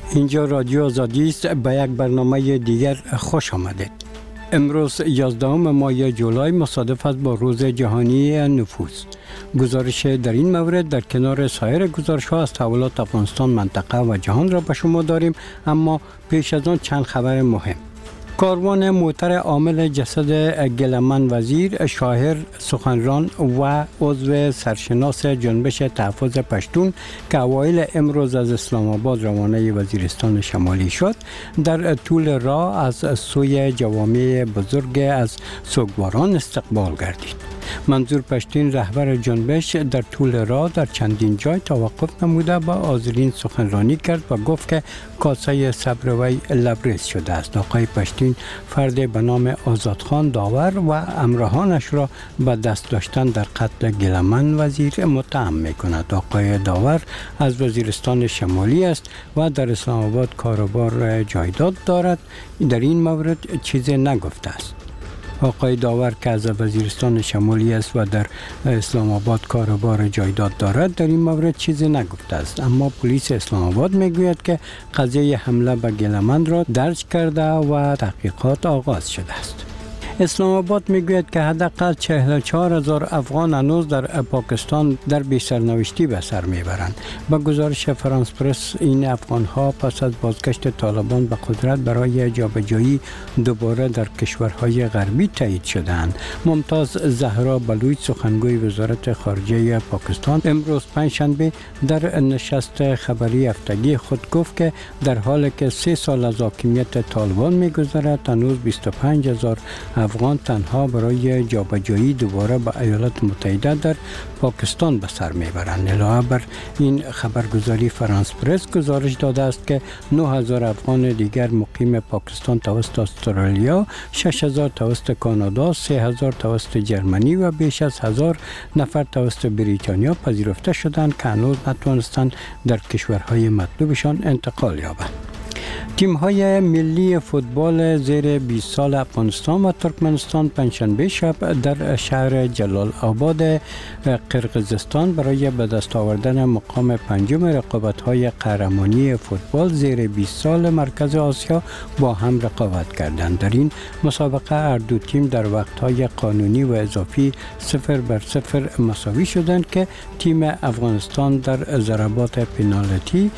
اینجا رادیو آزادی است. به یک برنامه دیگر خوش آمدید. امروز 11 ماه جولای مصادف است با روز جهانی نفوذ. گزارش در این مورد در کنار سایر گزارش‌ها از تحولات افغانستان، منطقه و جهان را به شما داریم، اما پیش از آن چند خبر مهم. کاروان موتر عامل جسد گلمن وزیر، شاعر، سخنران و عضو سرشناس جنبش تحفظ پشتون که اوایل امروز از اسلام آباد روانه وزیرستان شمالی شد، در طول راه از سوی جوامع بزرگ از سوگواران استقبال گردید. منظور پشتین، رهبر جنبش، در طول راه در چندین جای توقف نموده با حاضرین سخنرانی کرد و گفت که کاسه صبر وی لبریز شده است. آقای پشتین فرد به نام آزادخان داور و همراهانش را به دست داشتن در قتل گلمن وزیر متهم می کند. آقای داور از وزیرستان شمالی است و در اسلام آباد کاروبار جایداد دارد. در این مورد چیزی نگفته است. آقای داور که از وزیرستان شمالی است و در اسلام آباد کاروبار جایداد دارد، در این مورد چیزی نگفته است، اما پلیس اسلام آباد میگوید که قضیه حمله به گلمن را درج کرده و تحقیقات آغاز شده است. اسلام آباد میگوید که حداقل 44,000 افغان هنوز در پاکستان در بی سرنوشتی به سر میبرند. با گزارش فرانس پرس، این افغان ها پس از بازگشت طالبان به قدرت برای جابجایی دوباره در کشورهای غربی تایید شدند. ممتاز زهرا بلوچ، سخنگوی وزارت خارجه پاکستان، امروز پنجشنبه در نشست خبری هفتگی خود گفت که در حالی که 3 سال از حاکمیت طالبان میگذرد، هنوز 25,000 افغان تنها برای جابجایی دوباره به ایالات متحده در پاکستان به سر میبرند. علاوه بر این خبرگزاری فرانس پرس گزارش داده است که 9,000 افغان دیگر مقیم پاکستان توسط استرالیا، 6,000 توسط کانادا، 3,000 توسط جرمنی و بیش از 1,000 نفر توسط بریتانیا پذیرفته شدند که هنوز نتوانستند در کشورهای مطلوبشان انتقال یابند. تیم‌های ملی فوتبال زیر 20 سال افغانستان و ترکمنستان پنجشنبه شب در شهر جلال آباد قرقیزستان برای به دست آوردن مقام پنجم رقابت‌های قهرمانی فوتبال زیر 20 سال مرکز آسیا با هم رقابت کردند. در این مسابقه هر دو تیم در وقت‌های قانونی و اضافی 0-0 مساوی شدند که تیم افغانستان در ضربات پنالتی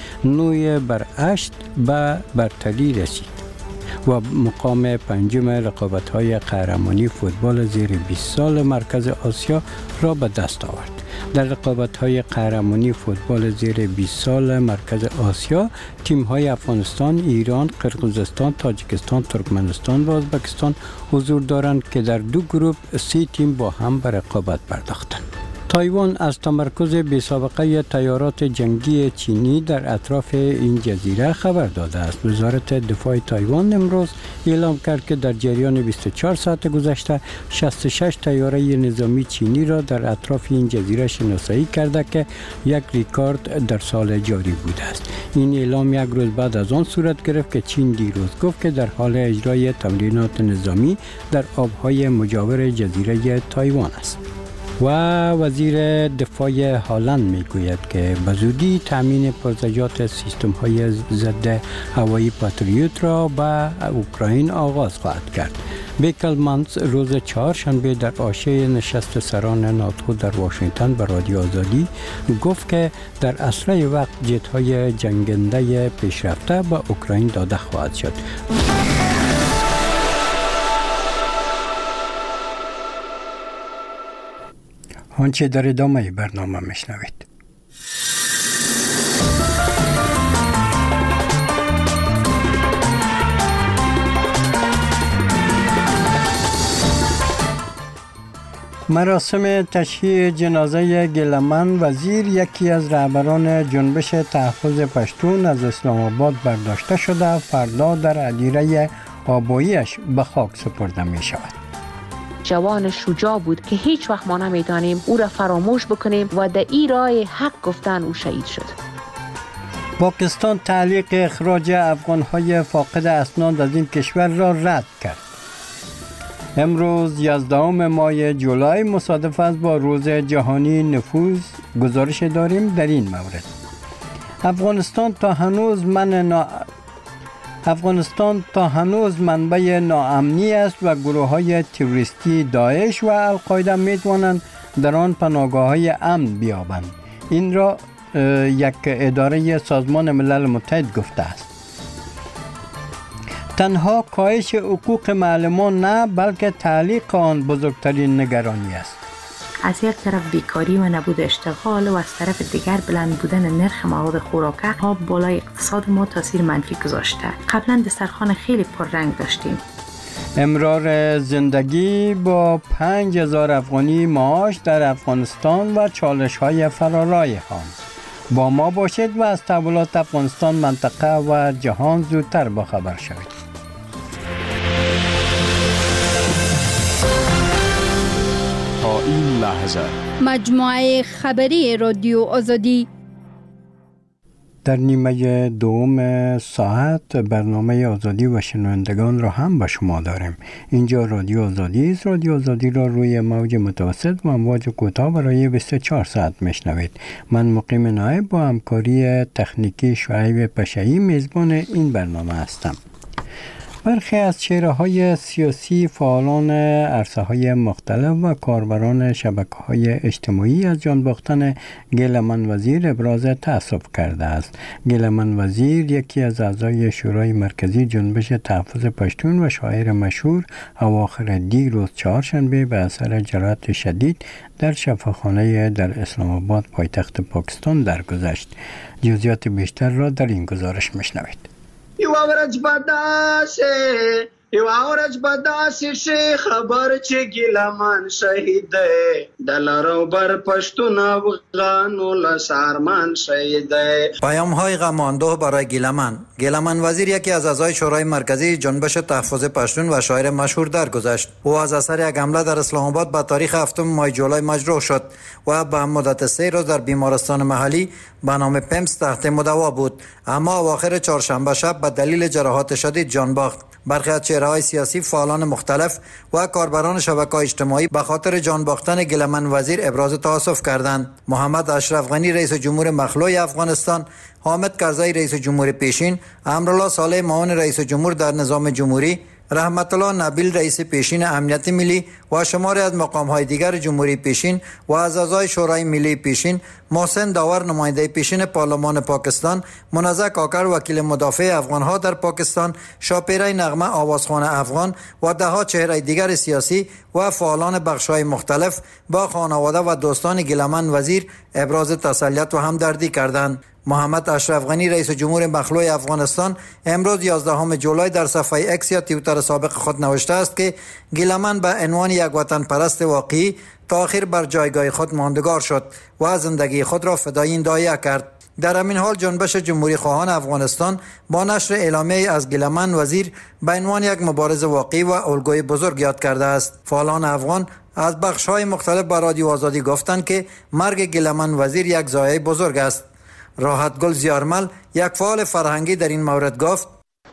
9-8 به برتری رسید و مقام پنجم رقابت‌های قهرمانی فوتبال زیر 20 سال مرکز آسیا را به دست آورد. در رقابت‌های قهرمانی فوتبال زیر 20 سال مرکز آسیا، تیم‌های افغانستان، ایران، قرقیزستان، تاجیکستان، ترکمنستان و ازبکستان حضور دارند که در دو گروه 3 تیم با هم به رقابت پرداختند. تایوان از تمرکز بی‌سابقه طیارات جنگی چینی در اطراف این جزیره خبر داده است. وزارت دفاع تایوان امروز اعلام کرد که در جریان 24 ساعت گذشته 66 طیاره نظامی چینی را در اطراف این جزیره شناسایی کرده که یک رکورد در سال جاری بوده است. این اعلام یک روز بعد از آن صورت گرفت که چین دیروز گفت که در حال اجرای تمرینات نظامی در آبهای مجاور جزیره تایوان است. و وزیر دفاع هلند میگوید که به زودی تامین پرزجات سیستم های ضد هوایی پاتریوت را به اوکراین آغاز خواهد کرد. بیکلمانس روز چهارشنبه در حاشیه نشست سران ناتو در واشنگتن به رادیو آزادی گفت که در اسرع وقت جت های جنگنده پیشرفته به اوکراین داده خواهد شد. آنچه در ادامه برنامه میشنوید. مراسم تشییع جنازه گلمن وزیر، یکی از رهبران جنبش تحفظ پشتون، از اسلام آباد برداشته شده فردا در هدیره آبایی‌اش به خاک سپرده می شود. جوان شجاع بود که هیچ وقت ما نمیتونیم او را فراموش بکنیم و در این راه حق گفتن او شهید شد. پاکستان تعلیق اخراج افغان‌های فاقد اسناد از این کشور را رد کرد. امروز 11 ماه جولای مصادف است با روز جهانی نفوذ. گزارش داریم در این مورد. افغانستان تا هنوز منبع ناامنی است و گروه‌های تروریستی داعش و القاعده می‌توانند در آن پناهگاه‌های امن بیابند. این را یک اداره سازمان ملل متحد گفته است. تنها کاهش حقوق معلمان نه، بلکه تعلیق آن بزرگترین نگرانی است. از یک طرف بیکاری و نبود اشتغال و از طرف دیگر بلند بودن نرخ مواد خوراکه ها بالای اقتصاد ما تاثیر منفی گذاشته. قبلا دسترخوان خیلی پررنگ داشتیم. امرار زندگی با 5000 افغانی معاش در افغانستان و چالش‌های فرارای آن. با ما باشید و از تحولات افغانستان، منطقه و جهان زودتر باخبر شوید. تا این لحظه مجموعه خبری رادیو آزادی در نیمه دوم ساعت برنامه آزادی و شنوندگان را هم به شما داریم. اینجا رادیو آزادی است. رادیو آزادی را روی موج متوسط و امواج کوتاه برای 24 ساعت میشنوید. من مقیم نایب با همکاری تکنیکی شعیب پشایی میزبان این برنامه هستم. برخی از چهره‌های سیاسی، فعالان عرصه‌های مختلف و کاربران شبکه‌های اجتماعی از جان باختن گیلمان وزیر ابراز تأسف کرده است. گیلمان وزیر یکی از اعضای شورای مرکزی جنبش تحفظ پشتون و شاعر مشهور اواخر دیروز چهارشنبه به اثر جراحت شدید در شفاخانه در اسلام آباد پایتخت پاکستان درگذشت. جزئیات بیشتر را در این گزارش میشنوید. یو اورج بداسه شه خبر چه گیلمان شهید دلارو بر پشتون افغان ول سارمان شهید. پیام های غماندوه برای گیلمان وزیر یکی از اعضای شورای مرکزی جنبش تحفظ پشتون و شاعر مشهور درگذشت. او از اثر یک حمله در اسلام آباد به تاریخ 7 ماه جولای مجروح شد و به مدت 3 روز در بیمارستان محلی به نام پمس تحت مداوا بود، اما اواخر چهارشنبه شب به دلیل جراحات شدید جان باخت. برخی از چهره‌های سیاسی، فعالان مختلف و کاربران شبکه‌های اجتماعی به خاطر جان باختن گیلمان وزیر ابراز تأسف کردند. محمد اشرف غنی رئیس جمهور مخلوع افغانستان، حامد کرزی رئیس جمهور پیشین، امرالله صالح معاون رئیس جمهور در نظام جمهوری، رحمت الله نبیل رئیس پیشین امنیت ملی و شماری از مقام‌های دیگر جمهوری پیشین و از اعضای شورای ملی پیشین، محسن داور نماینده پیشین پارلمان پاکستان، منزه کاکر وکیل مدافع افغان‌ها در پاکستان، شاپیره نغمه آوازخوان افغان و ده‌ها چهره دیگر سیاسی و فعالان بخش‌های مختلف با خانواده و دوستان گیلمان وزیر ابراز تسلیت و همدردی کردند. محمد اشرف غنی رئیس جمهور مخلوع افغانستان امروز 11 جولای در صفحه اکس یا توییتر سابق خود نوشته است که گیلمان به عنوان یک وطن پرست واقعی تا آخر بر جایگاه خود ماندگار شد و زندگی خود را فدای این داعیه کرد. در همین حال جنبش جمهوری خواهان افغانستان با نشر اعلامیه از گیلمان وزیر به عنوان یک مبارز واقعی و الگوی بزرگ یاد کرده است. فعالان افغان از بخش‌های مختلف به رادیو آزادی گفتند که مرگ گیلمان وزیر یک ضایعه بزرگ است. راحت گل زیارمل یک فعال فرهنگی در این مورد گفت: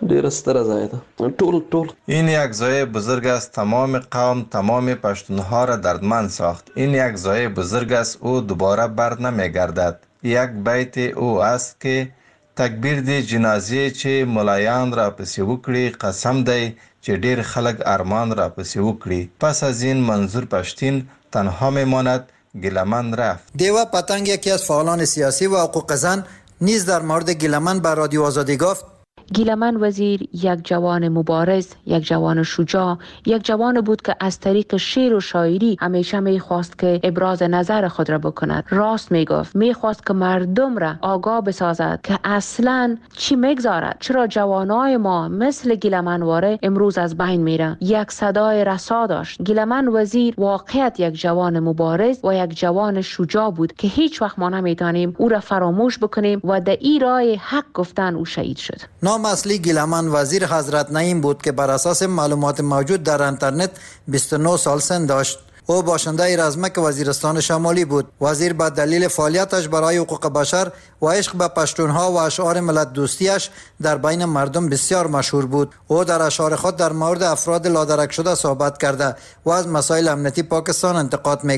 این یک ضایعه بزرگ است. تمام قوم، تمام پشتونها را دردمند ساخت. این یک ضایعه بزرگ است. او دوباره بر نمیگردد. یک بیت او است که تکبیر دی جنازه چې ملایان را پسې وکړي، قسم دی چې ډیر خلک ارمان را پسې وکړي. پس از این منظور پشتین تنها میماند. گیلمان رفت. دیوا پتنگ یکی از فعالان سیاسی و حقوق زن نیز در مورد گیلمان به رادیو آزادی گفت: گیلمان وزیر یک جوان مبارز، یک جوان شجاع، یک جوان بود که از طریق شعر و شاعری همیشه میخواست که ابراز نظر خود را بکند. راست میگفت، میخواست که مردم را آگاه بسازد که اصلا چی میگذارد، چرا جوانای ما مثل گیلمان واره امروز از بین میره. یک صدای رسا داشت. گیلمان وزیر واقعیت یک جوان مبارز و یک جوان شجاع بود که هیچ وقت ما نمیتونیم او را فراموش بکنیم و در این راه حق گفتن او شهید شد. نام اصلی گیلمان وزیر حضرت نعیم بود که بر اساس معلومات موجود در اینترنت 29 سال سن داشت. او باشنده رزمک وزیرستان شمالی بود. وزیر با دلیل فعالیتش برای حقوق بشر و عشق به پشتونها و اشعار ملت دوستیش در بین مردم بسیار مشهور بود. او در اشعار خود در مورد افراد لادرک شده صحبت کرده و از مسائل امنیتی پاکستان انتقاد میکرد.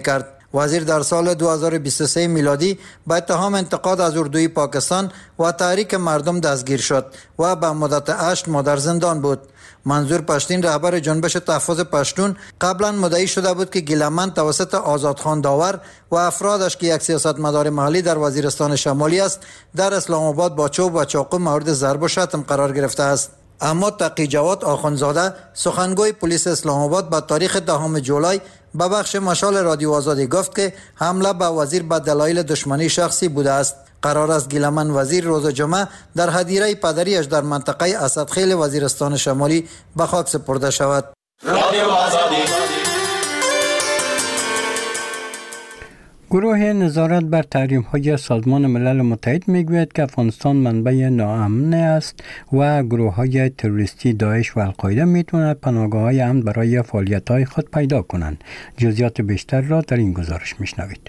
وزیر در سال 2023 میلادی به اتهام انتقاد از اردوی پاکستان و تحریک مردم دستگیر شد و به مدت 8 ماه در زندان بود. منظور پشتین رهبر جنبش تحفظ پشتون قبلا مدعی شده بود که گیلمن توسط آزادخان داور و افرادش که یک سیاستمدار محلی در وزیرستان شمالی است در اسلام آباد با چوب و چاقو مورد ضرب و شتم قرار گرفته است. اما تقی جواد آخوندزاده سخنگوی پلیس اسلام آباد به تاریخ 10 جولای به بخش مشال رادیو آزادی گفت که حمله به وزیر به دلایل دشمنی شخصی بوده است. قرار است گیلمن وزیر روز جمعه در هدیره پدریش در منطقه اسدخیل وزیرستان شمالی به خاک سپرده شود. رادیو آزادی. گروه نظارت بر تحریم‌های سازمان ملل متحد میگوید که افغانستان منبع ناامن است و گروه‌های تروریستی داعش و القاعده میتوانند پناهگاه‌های امن برای فعالیت‌های خود پیدا کنند. جزئیات بیشتر را در این گزارش میشنوید.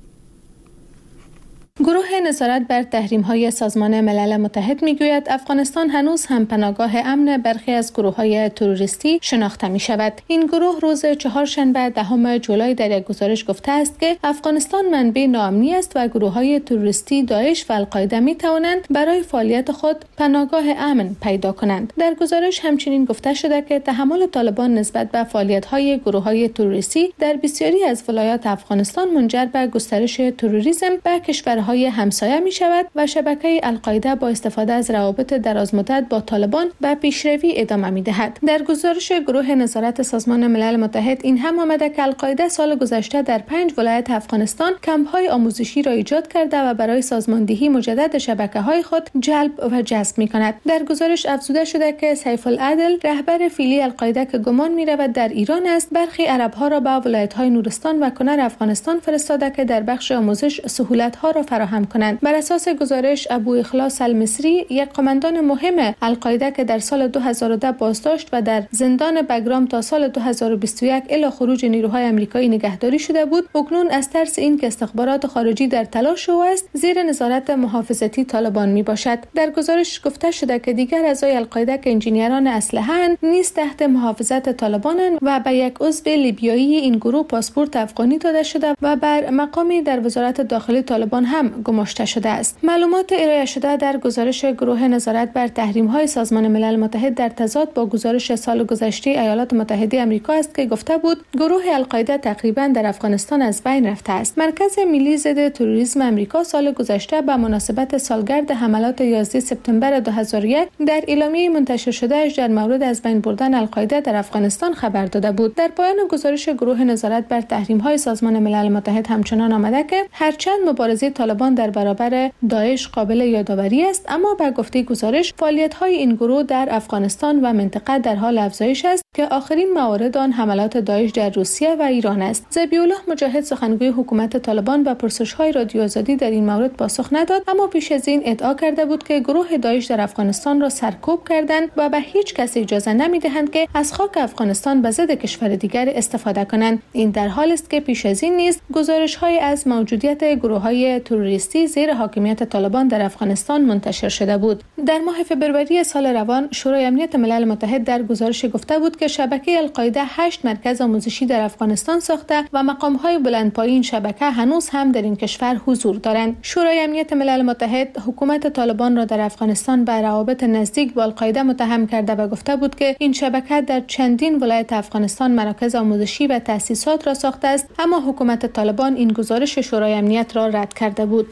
گروه نظارت بر تحریم‌های سازمان ملل متحد میگوید افغانستان هنوز هم پناهگاه امن برخی از گروه‌های تروریستی شناخته می‌شود. این گروه روز چهارشنبه 10 جولای در یک گزارش گفته است که افغانستان منبع ناامنی است و گروه‌های تروریستی داعش و القاعده می‌توانند برای فعالیت خود پناهگاه امن پیدا کنند. در گزارش همچنین گفته شده که تحمل طالبان نسبت به فعالیت‌های گروه‌های تروریستی در بسیاری از ولایات افغانستان منجر به گسترش تروریسم به کشورهای همسایه می شود و شبکه القاعده با استفاده از روابط درازمدت با طالبان به پیشروی ادامه می دهد. در گزارش گروه نظارت سازمان ملل متحد این هم آمده که القاعده سال گذشته در 5 ولایت افغانستان کمپ‌های آموزشی را ایجاد کرده و برای سازماندهی مجدد شبکه‌های خود جلب و جذب می کند. در گزارش افزوده شده که سیف العدل رهبر فعلی القاعده که گمان می رود در ایران است برخی عرب‌ها را به ولایت‌های نورستان و کنر افغانستان فرستاده که در بخش آموزش سهولت‌ها را فراهم کنند. بر اساس گزارش ابو اخلاص المصری یک قماندان مهم القاعده که در سال 2010 بازداشت و در زندان بگرام تا سال 2021 الی خروج نیروهای آمریکایی نگهداری شده بود، اکنون از ترس این که استخبارات خارجی در تلاش او است زیر نظارت محافظتی طالبان می باشد. در گزارش گفته شده که دیگر اعضای القاعده که انجینیران اسلحه‌اند نیز تحت محافظت طالبانند و به یک عضو لیبیایی این گروه پاسپورت افغانی داده شده و بر مقامی در وزارت داخلی طالبان هم گماشته شده است. معلومات ارائه شده در گزارش گروه نظارت بر تحریم‌های سازمان ملل متحد در تضاد با گزارش سال گذشته ایالات متحده آمریکا است که گفته بود گروه القاعده تقریبا در افغانستان از بین رفته است. مرکز ملی ضد تروریسم آمریکا سال گذشته به مناسبت سالگرد حملات 11 سپتامبر 2001 در اعلامیه منتشر شدهش در مورد از بین بردن القاعده در افغانستان خبر داده بود. در پایان گزارش گروه نظارت بر تحریم‌های سازمان ملل متحد همچنان آمده که هرچند مبارزه طالبان در برابر داعش قابل یادآوری است، اما به گفته گزارش فعالیت‌های این گروه در افغانستان و منطقه در حال افزایش است که آخرین موارد آن حملات داعش در روسیه و ایران است. ذبیح الله مجاهد سخنگوی حکومت طالبان به پرسش‌های رادیو آزادی در این مورد پاسخ نداد، اما پیش از این ادعا کرده بود که گروه داعش در افغانستان را سرکوب کردند و به هیچ کس اجازه نمی‌دهند که از خاک افغانستان به ضد کشور دیگر استفاده کنند. این در حالی است که پیش از این نیز گزارش‌های از موجودیت گروه‌های تروریستی زیر حاکمیت طالبان در افغانستان منتشر شده بود. در ماه فوریه سال روان شورای امنیت ملل متحد در گزارش گفته بود که شبکه القاعده 8 مرکز آموزشی در افغانستان ساخته و مقام‌های بلندپایه این شبکه هنوز هم در این کشور حضور دارند. شورای امنیت ملل متحد حکومت طالبان را در افغانستان به روابط نزدیک با القاعده متهم کرده و گفته بود که این شبکه در چندین ولایت افغانستان مراکز آموزشی و تأسیسات را ساخته است، اما حکومت طالبان این گزارش شورای امنیت را رد کرده بود.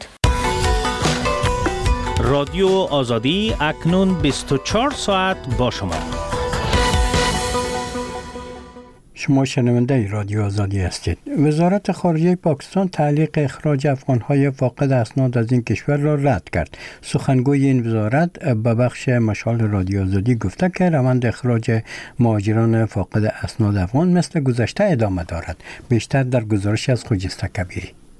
رادیو آزادی اکنون 24 ساعت با شما. شما شنونده رادیو آزادی هستید. وزارت خارجه پاکستان تعلیق اخراج افغان‌های فاقد اسناد از این کشور را رد کرد. سخنگوی این وزارت به بخش مشال رادیو آزادی گفته که روند اخراج مهاجران فاقد اسناد افغان مثل گذشته ادامه دارد. بیشتر در گزارش از خجسته کبیری.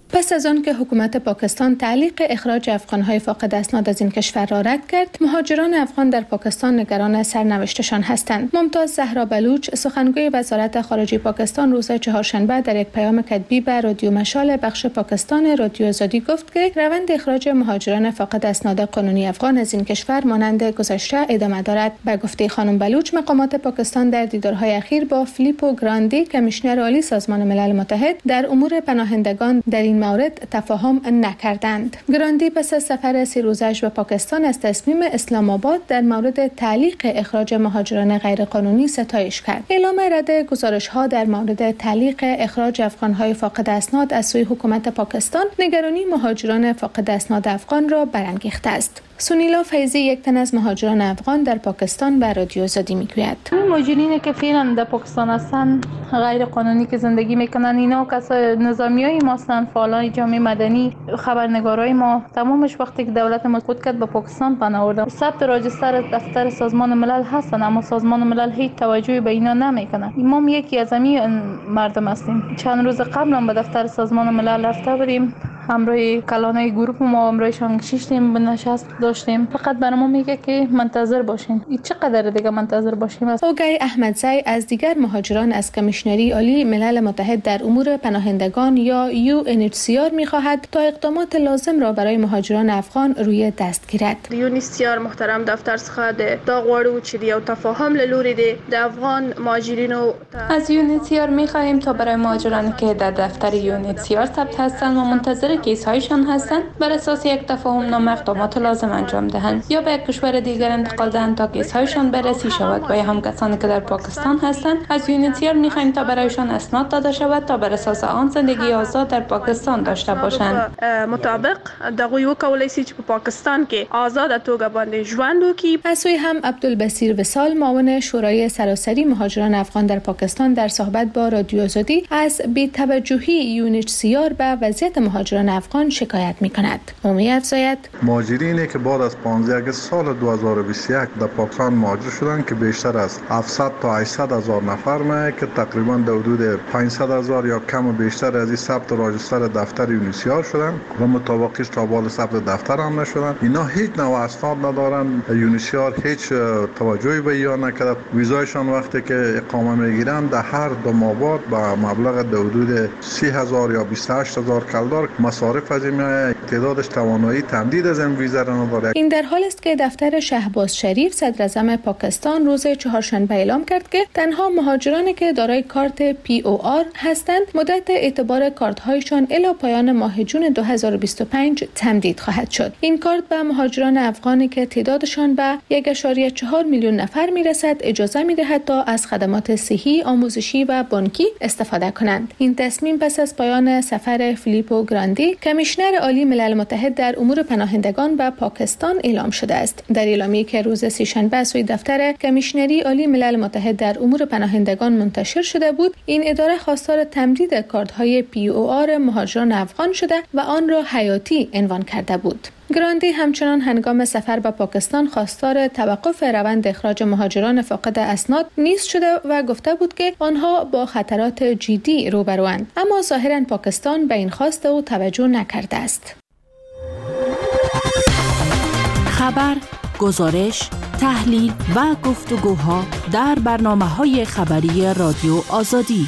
پس از آن که حکومت پاکستان تعلیق اخراج افغان‌های فاقد اسناد از این کشور را رد کرد، مهاجران افغان در پاکستان نگران سرنوشتشان هستند. ممتاز زهرا بلوچ، سخنگوی وزارت خارجه پاکستان، روز چهارشنبه در یک پیام کتبی به رادیو مشال بخش پاکستان رادیو آزادی گفت که روند اخراج مهاجران فاقد اسناد قانونی افغان از این کشور مانند گذشته ادامه دارد. به گفته خانم بلوچ، مقامات پاکستان در دیدارهای اخیر با فیلیپو گراندی، کمیشنر عالی سازمان ملل متحد، در امور پناهندگان در این مورد تفاهم نکردند. گراندی پس از سفر 3 روزش به پاکستان از تصمیم اسلام آباد در مورد تعلیق اخراج مهاجران غیرقانونی ستایش کرد. اعلام رد گزارش‌ها در مورد تعلیق اخراج افغان‌های فاقد اسناد از سوی حکومت پاکستان نگرانی مهاجران فاقد اسناد افغان را برانگیخته است. سونیلا فیضی، یک تن از مهاجران افغان در پاکستان، به رادیو آزادی میگوید مهاجرینی که فعلا در پاکستان هستن، غیر قانونی که زندگی میکنن، اینا کسای نظامیای ما هستن، فعالان جامعه مدنی، خبرنگارای ما، تمامش وقتی که دولت ما خود کرد به پاکستان پناه آوردن. ثبت راجستر دفتر سازمان ملل هستن، اما سازمان ملل هیچ توجهی به اینا نمیکنه. ما یکی از همین مردم هستیم. چند روز قبل هم به دفتر سازمان ملل رفته بودیم، همراه کلانای گروه ما همراهشان شیشتیم، به نشست داشتیم. فقط برام میگه که منتظر باشین. چقدر دیگه منتظر باشیم؟ اوگای احمدزی از دیگر مهاجران از کمیشنری عالی ملل متحد در امور پناهندگان یا UNHCR میخواهد تا اقدامات لازم را برای مهاجران افغان روی دست گیرد. UNHCR محترم دفتر څخه دا غواړو چې یو تفاهم لوري دی د افغان مهاجرینو. از UNHCR میخواهیم تا برای مهاجرانی که در دفتر UNHCR ثبت هستند و منتظر کیس‌هایشان هستند بر اساس یک تفاهم نامه اقدامات لازم انجام دهند یا به یک کشور دیگر انتقال دهند تا کیس‌هایشان بررسی شود. و یا هم کسانی که در پاکستان هستند از UNHCR می‌خواهیم تا برایشان اسناد داده شود تا بر اساس آن زندگی آزاد در پاکستان داشته باشند. مطابق دغه وکولای شي چې په پاکستان کې آزاد توګه باندې ژوند وکړي. از سوی هم عبدالبصیر وصال، معاون شورای سراسری مهاجران افغان در پاکستان، در صحبت با رادیو آزادی از بی‌توجهی UNHCR به وضعیت مهاجران افغان شکایت می‌کند. او افزاید مهاجرینی که بعد از 15 اگست سال 2021 در پاکستان مهاجر شدند که بیشتر از 700 تا 800 هزار نفر میه که تقریبا در حدود 500 هزار یا کم و بیشتر از این ثبت راجستر دفتر یونیسیار شدن و مطابقش تا بال ثبت دفتر هم نشدن. اینا هیچ نوع اسناد ندارن. یونیسیار هیچ توجهی به اینا نکرد. ویزایشان وقتی که اقامه میگیرن در هر 2 ماه بعد با مبلغ در حدود 30000 یا 28000 کلدار مصارف از این تعدادش توانایی تمدید از این ویزا را نداره. این در حال است که دفتر شهباز شریف صدر اعظم پاکستان روز چهارشنبه اعلام کرد که تنها مهاجرانی که دارای کارت POR هستند مدت اعتبار کارت‌هایشان الی پایان ماه جون 2025 تمدید خواهد شد. این کارت به مهاجران افغانی که تعدادشان به 1.4 میلیون نفر میرسد اجازه می‌دهد تا از خدمات صحی، آموزشی و بانکی استفاده کنند. این تصمیم پس از پایان سفر فیلیپو گراندی، کمیشنر عالی ملل متحد در امور پناهندگان به پاکستان اعلام شده است. در اعلامیه‌ای که روز سه‌شنبه سوی دفتر کمیشنری عالی ملل متحد در امور پناهندگان منتشر شده بود، این اداره خواستار تمدید کارت‌های POR مهاجران افغان شده و آن را حیاتی عنوان کرده بود. گراندی همچنان هنگام سفر به پاکستان خواستار توقف روند اخراج مهاجران فاقد اسناد نیست شده و گفته بود که آنها با خطرات جدی روبروند، اما ظاهراً پاکستان به این خواست او توجه نکرده است. خبر، گزارش، تحلیل و گفتگوها در برنامه‌های خبری رادیو آزادی.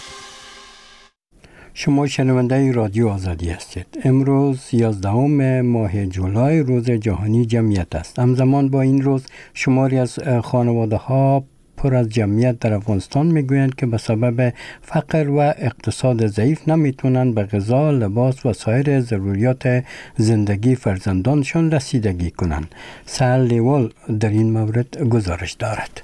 شما شنونده رادیو آزادی هستید. امروز 11 ماه جولای روز جهانی جمعیت است. همزمان با این روز شماری از خانواده ها پر از جمعیت در افغانستان میگویند که به سبب فقر و اقتصاد ضعیف نمیتونن به غذا، لباس و سایر ضروریات زندگی فرزندانشان رسیدگی کنند. سهل لیوال در این مورد گزارش دارد.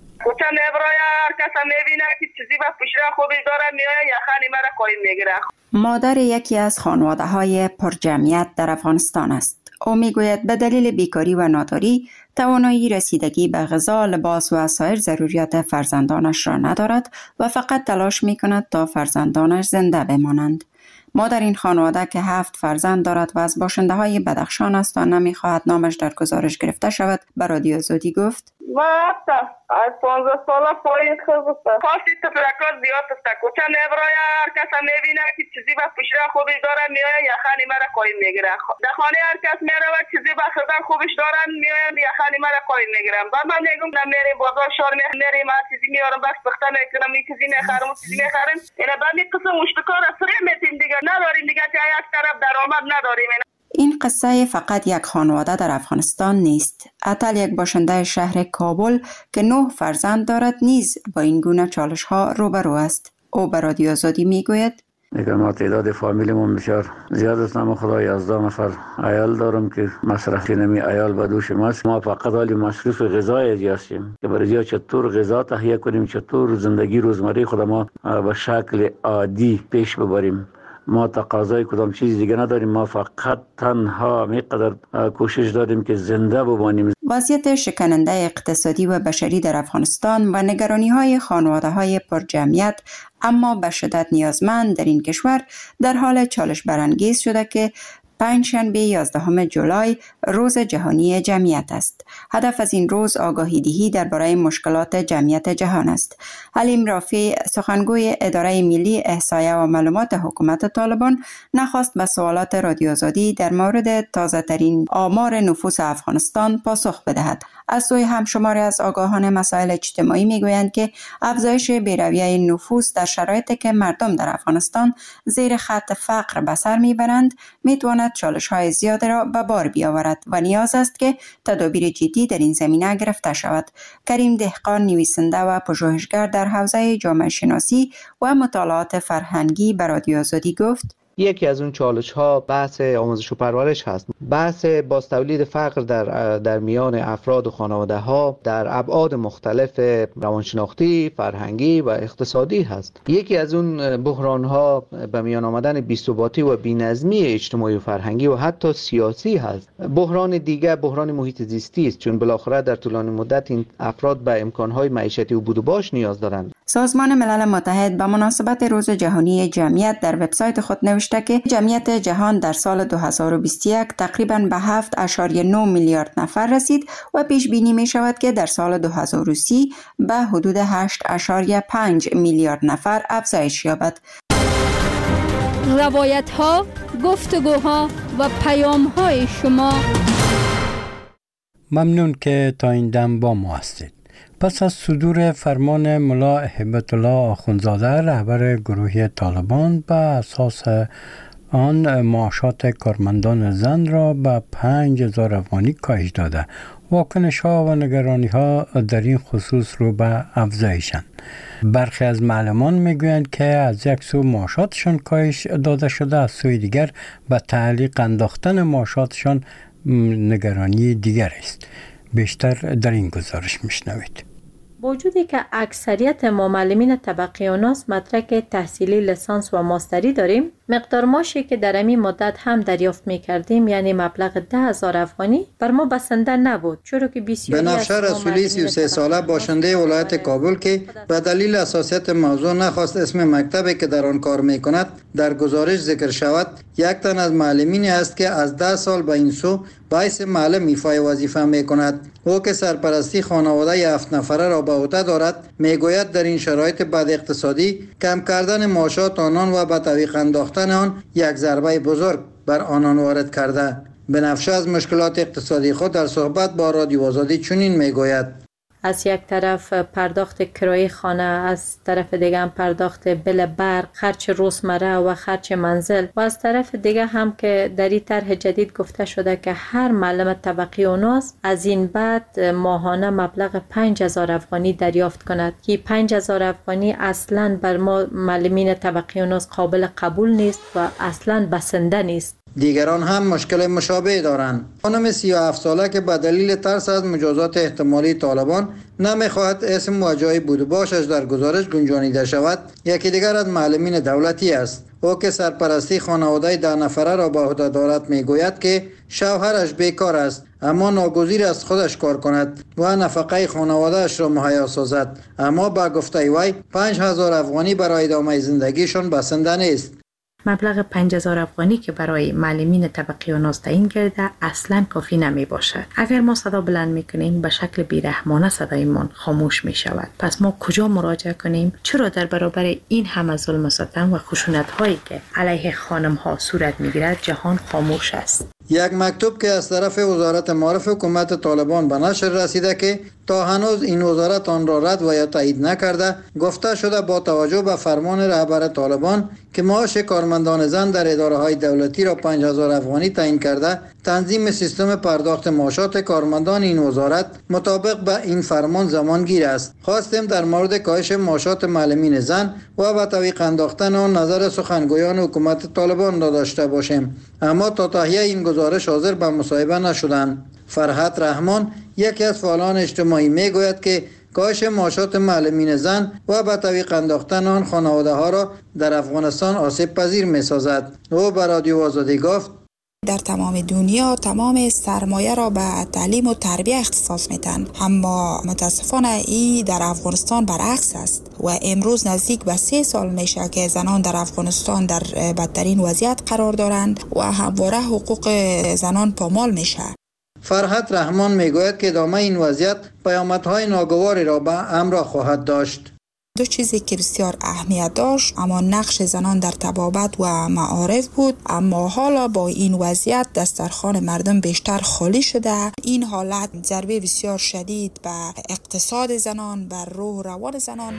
مادر یکی از خانواده‌های پرجمعیت در افغانستان است. او میگوید به دلیل بیکاری و ناداری توانایی رسیدگی به غذا، لباس و سایر ضروریات فرزندانش را ندارد و فقط تلاش میکند تا فرزندانش زنده بمانند. مادر این خانواده که 7 فرزند دارد و از باشنده های بدخشان است و نمیخواهد نامش در گزارش گرفته شود، به رادیو آزادی گفت: وقتا از 15 ساله پایین خود است. خاصی تفرقات زیاد است. کوچه میبرای هر کس میبینه که چیزی به پشت خوبش داره میآید یخنی مرا قایم میگیره. در خانه هر کس میره و چیزی به خدا خوبش دارن میآید یخنی مرا قایم میگیرم. بعد من میگم نمیریم بازار شهر میریم هر چیزی میارم بس بخته میکنم این چیزی میخرم اون چیزی میخرم. اینا بعد این قسم مشتکار سری میتیم دیگه نداریم دیگه که یک طرف درآمد نداریم. این قصه فقط یک خانواده در افغانستان نیست. اتل یک باشنده شهر کابل که 9 فرزند دارد نیز با این گونه چالش ها روبرو است. او به رادیو آزادی میگوید میگم ما تعداد فامیلمون بسیار زیاد است. نام خدا 11 نفر عیال دارم که مصرفی نمی عیال به دوش ماست. ما فقط حالی مصروف غذای هستیم که برای چطور غذا تهیه کنیم، چطور زندگی روزمره خود ما به شکل عادی پیش ببریم. ما تقاضای کدام چیز دیگه نداریم. ما فقط تنها میقدر کوشش داریم که زنده بمانیم. وضعیت شکننده اقتصادی و بشری در افغانستان و نگرانی های خانواده های پرجمعیت اما به شدت نیازمند در این کشور در حال چالش برانگیز شده که پنجشنبه 11 جولای روز جهانی جمعیت است. هدف از این روز آگاهی دهی درباره مشکلات جمعیت جهان است. حلیم رافی سخنگوی اداره ملی احصایه و معلومات حکومت طالبان نخواست به سوالات رادیو آزادی در مورد تازه ترین آمار نفوس افغانستان پاسخ بدهد. از سوی همشماری از آگاهان مسائل اجتماعی میگویند که افزایش بی‌رویه نفوس در شرایطی که مردم در افغانستان زیر خط فقر به سر میبرند میتواند چالش‌های زیاد را به بار بیاورد و نیاز است که تدابیر جدی در این زمینه گرفته شود. کریم دهقان نویسنده و پژوهشگر در حوزه جامعه شناسی و مطالعات فرهنگی به رادیو آزادی گفت یکی از اون چالش ها بحث آموزش و پرورش هست. بحث بازتولید فقر در میان افراد و خانواده ها در ابعاد مختلف روانشناختی، فرهنگی و اقتصادی هست. یکی از اون بحران ها به میان آمدن بی‌ثباتی و بی‌نظمی اجتماعی و فرهنگی و حتی سیاسی هست. بحران دیگر بحران محیط زیستی است، چون بالاخره در طولانی مدت این افراد به امکانهای معیشتی و بود و باش نیاز دارند. سازمان ملل متحد به مناسبت روز جهانی جمعیت در وبسایت خود نوشته که جمعیت جهان در سال 2021 تقریباً به 7.9 میلیارد نفر رسید و پیش بینی می شود که در سال 2030 به حدود 8.5 میلیارد نفر افزایش یابد. روایت ها، گفتگوها و پیام های شما. ممنون که تا این دم با ما هستید. پس از صدور فرمان ملا هیبت الله آخوندزاده رهبر گروهی طالبان به اساس آن معاشات کارمندان زن را به 5,000 افغانی کاهش داده، واکنش ها و نگرانی ها در این خصوص رو به افزایشند. برخی از معلمان میگویند که از یک سو معاشاتشان کاهش داده شده، از سوی دیگر به تعلیق انداختن معاشاتشان نگرانی دیگر است. بیشتر در این گزارش میشنوید. با وجودی که اکثریت ما معلمین طبقه اوناس مدرک تحصیلی لیسانس و ماستری داریم، مقدار معاشی که در این مدت هم دریافت می‌کردیم یعنی مبلغ 10,000 افغانی بر ما بسنده نبود، چرا که بسیاری بنفشه رسولی 33 ساله باشنده ولایت کابل که به دلیل حساسیت موضوع نخواست اسم مکتبی که در آن کار می‌کند در گزارش ذکر شود، یک تن از معلمینی است که از 10 سال به این سو باعث معلم ایفای وظیفه می‌کند. او که سرپرستی خانواده 7 نفره را به عهده دارد، میگوید در این شرایط بد اقتصادی کم کردن معاشات آنان و به تعویق انداختن آن یک ضربه بزرگ بر آنان وارد کرده. بنفشه از مشکلات اقتصادی خود در صحبت با رادیو آزادی چنین میگوید: از یک طرف پرداخت کرایه خانه، از طرف دیگه هم پرداخت بل برق، خرچ روزمره و خرچ منزل، و از طرف دیگه هم که در این طرح جدید گفته شده که هر معلم طبقه اوناس از این بعد ماهانه مبلغ 5,000 افغانی دریافت کند که 5,000 افغانی اصلاً بر ما معلمین طبقه اوناس قابل قبول نیست و اصلاً بسنده نیست. دیگران هم مشکل مشابه دارند. خانم 37 ساله که به دلیل ترس از مجازات احتمالی طالبان نمیخواهد اسم و جای بود و باشش در گزارش گنجانیده شود، یکی دیگر از معلمین دولتی است. او که سرپرستی خانواده 10 نفره را به عهده دارد میگوید که شوهرش بیکار است اما ناگزیر است خودش کار کند و نفقه خانواده‌اش را مهیا سازد، اما با گفته وی 5,000 افغانی برای ادامه زندگیشان بسنده نیست. مبلغ 5000 افغانی که برای معلمین طبقه و نازتعیین گرده اصلا کافی نمی باشد. اگر ما صدا بلند میکنیم به شکل بیرحمانه صدایمان خاموش می شود. پس ما کجا مراجعه کنیم؟ چرا در برابر این همه ظلم و ستم و خشونت هایی که علیه خانم ها صورت می گیرد جهان خاموش است؟ یک مکتوب که از طرف وزارت معارف حکومت طالبان به نشر رسیده که تا هنوز این وزارت آن را رد و یا تایید نکرده، گفته شده با توجه به فرمان رهبر طالبان که معاش کارمندان زن در اداره های دولتی را 5000 افغانی تعیین کرده، تنظیم سیستم پرداخت معاشات کارمندان این وزارت مطابق به این فرمان زمانگیر است. خواستیم در مورد کاهش معاشات معلمین زن و به تعویق انداختن آن نظر سخنگویان حکومت طالبان را داشته باشیم، اما تا تهیه این گزارش حاضر به مصاحبه نشدند. فرحت رحمان یکی از فعالان اجتماعی میگوید که کاهش معاشات معلمین زن و به تعویق انداختن آن خانواده ها را در افغانستان آسیب پذیر می سازد. او به رادیو آزادی گفت در تمام دنیا تمام سرمایه را به تعلیم و تربیه اختصاص میدن، اما متاسفانه این در افغانستان برعکس است و امروز نزدیک به 3 سال میشه که زنان در افغانستان در بدترین وضعیت قرار دارند و همواره حقوق زنان پامال میشه. فرحت رحمان میگوید که ادامه این وضعیت پیامدهای ناگواری را به همراه خواهد داشت. دو چیزی که بسیار اهمیت داشت اما نقش زنان در طبابت و معارف بود، اما حالا با این وضعیت دسترخوان مردم بیشتر خالی شده. این حالت ضربه بسیار شدید به اقتصاد زنان، بر روح و روان زنان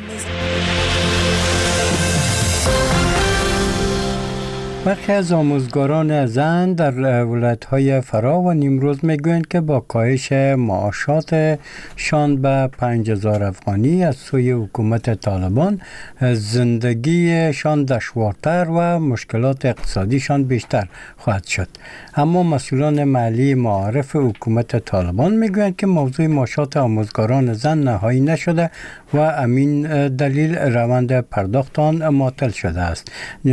برخی از آموزگاران زن در ولایت‌های فرا و نیمروز میگویند که با کاهش معاشاتشان به 5000 افغانی از سوی حکومت طالبان زندگیشان دشوارتر و مشکلات اقتصادیشان بیشتر خواهد شد. اما مسئولان محلی معارف حکومت طالبان میگویند که موضوع معاشات آموزگاران زن نهایی نشده و امین دلیل روند پرداخت آن معطل شده است.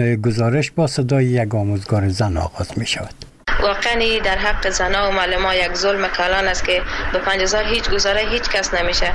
گزارش با صدای یک آموزگار زن آغاز می شود. واقعا در حق زنها و معلمان یک ظلم کلان است که به 5000 هیچ گزاره هیچ کس نمیشه.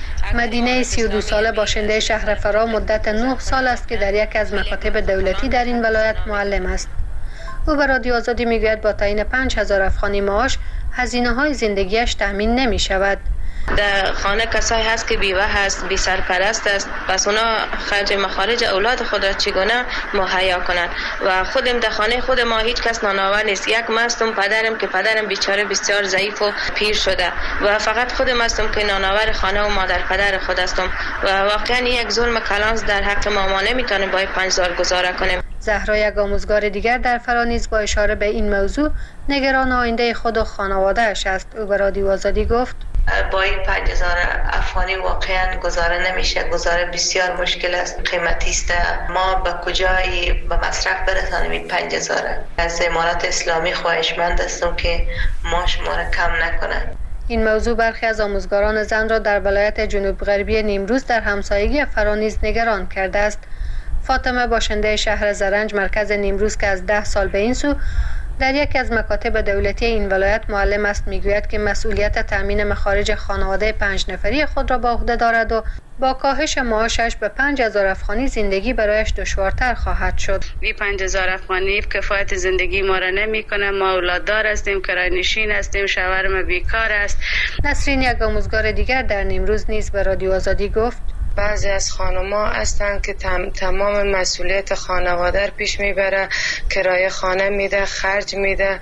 مدینه 32 ساله باشنده شهر فرا مدت 9 سال است که در یک از مکاتب دولتی در این ولایت معلم است. او به رادیو آزادی میگوید با تعیین 5000 افغانی معاش هزینه های زندگیش تامین نمی شود. در خانه کسایی هست که بیوه هست، بی سرپرست است، پس اونا خرج مخارج اولاد خود را چگونه مهیا کنند و خودم در خانه خود ما هیچ کس نانآور نیست. یک مستم پدرم که پدرم بیچاره بسیار ضعیف و پیر شده و فقط خودم هستم که نانآور خانه و مادر پدر خود هستم و واقعا یک ظلم کلان در حق ما نمیتونیم با 5000 گزاره کنیم. زهرا یک آموزگار دیگر در فرا نیز با اشاره به این موضوع نگران آینده خود و خانواده‌اش است. او به رادیو آزادی گفت با این 5000 افغانی واقعا گزاره نمیشه. گزاره بسیار مشکل است، قیمتی است. ما به کجایی به مصرف برسانیم این 5000؟ از امارات اسلامی خواهشمند هستم که ماش ما را کم نکنند. این موضوع برخی از آموزگاران زن را در ولایت جنوب غربی نیمروز در همسایگی فرا نیز نگران کرده است. فاطمه باشنده شهر زرنج مرکز نیمروز که از 10 سال به این سو در یکی از مکاتب دولتی این ولایت معلم است میگوید که مسئولیت تامین مخارج خانواده 5 نفری خود را به عهده دارد و با کاهش معاشش به 5000 افغانی زندگی برایش دشوارتر خواهد شد. این 5000 افغانی کفایت زندگی ما را نمیکنه. ما اولاددار هستیم، کرایه‌نشین هستیم، شوهرم بیکار است. نسرین یک آموزگار دیگر در نیمروز نیز به رادیو آزادی گفت بعضی از خانم‌ها هستند که تمام مسئولیت خانواده پیش میبره، کرایه خانه میده، خرج میده،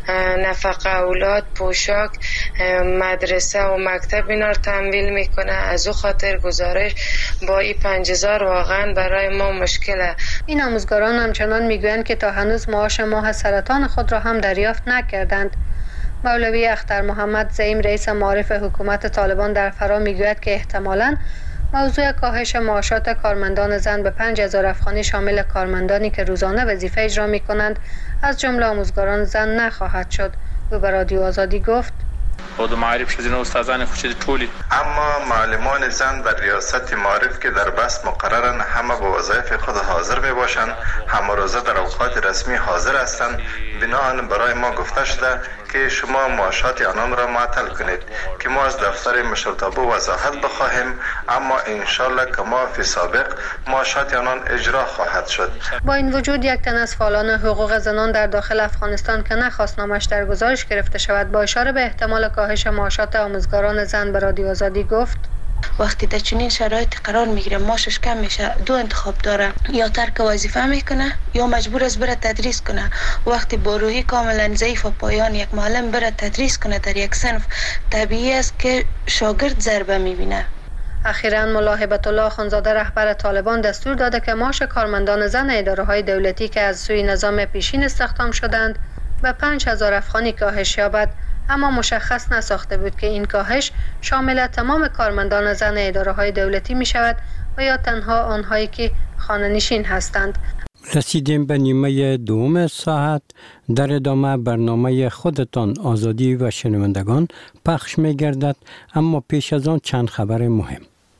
نفقه اولاد، پوشاک، مدرسه و مکتب اینا رو تمویل میکنه. از او خاطر گزارش با این 5000 واقعا برای ما مشکله. این آموزگاران همچنان میگویند که تا هنوز معاش ماه سرطان خود را هم دریافت نکردند. مولوی اختر محمد زعیم رئیس معارف حکومت طالبان در فرا میگوید که احتمالاً موضوع کاهش معاشات کارمندان زن به 5000 افغانی شامل کارمندانی که روزانه وظیفه اجرا می‌کنند از جمله آموزگاران زن نخواهد شد. او به رادیو آزادی گفت بود معرف شدین استادان خوشی طولی. اما معلمان زن در ریاست معارف که در بس مقررن همه به وظایف خود حاضر می باشند، همه روزه در اوقات رسمی حاضر هستند. بنابراین برای ما گفته شده که شما معاشات آنان را معطل کنید که ما از دفتر مشرتابه وضاحت بخواهیم، اما انشالله که ما فی سابق معاشات آنان اجرا خواهد شد. با این وجود یک تن از فعالان حقوق زنان در داخل افغانستان که نخواست نامش در گزارش گرفته شود با اشاره به احتمال کاهش معاشات آموزگاران زن به رادیو آزادی گفت: وقتی در چنین شرایط قرار میگیره معاشش کم میشه، دو انتخاب داره، یا ترک وظیفه میکنه یا مجبور است بره تدریس کنه. وقتی با روحی کاملا ضعیف و پایان یک معلم بره تدریس کنه در یک صنف، طبیعی است که شاگرد ضربه میبینه. اخیراً ملا هبت الله خانزاده رهبر طالبان دستور داده که معاش کارمندان زن اداره‌های دولتی که از سوی نظام پیشین استخدام شدند به 5000 افغانی کاهش یابد، اما مشخص نساخته بود که این کاهش شامل تمام کارمندان زن اداره‌های دولتی می شود و یا تنها آنهایی که خانه‌نشین هستند. رسیدیم به نیمه دوم ساعت. در ادامه برنامه خودتان آزادی و شنوندگان پخش می گردد، اما پیش از آن چند خبر مهم.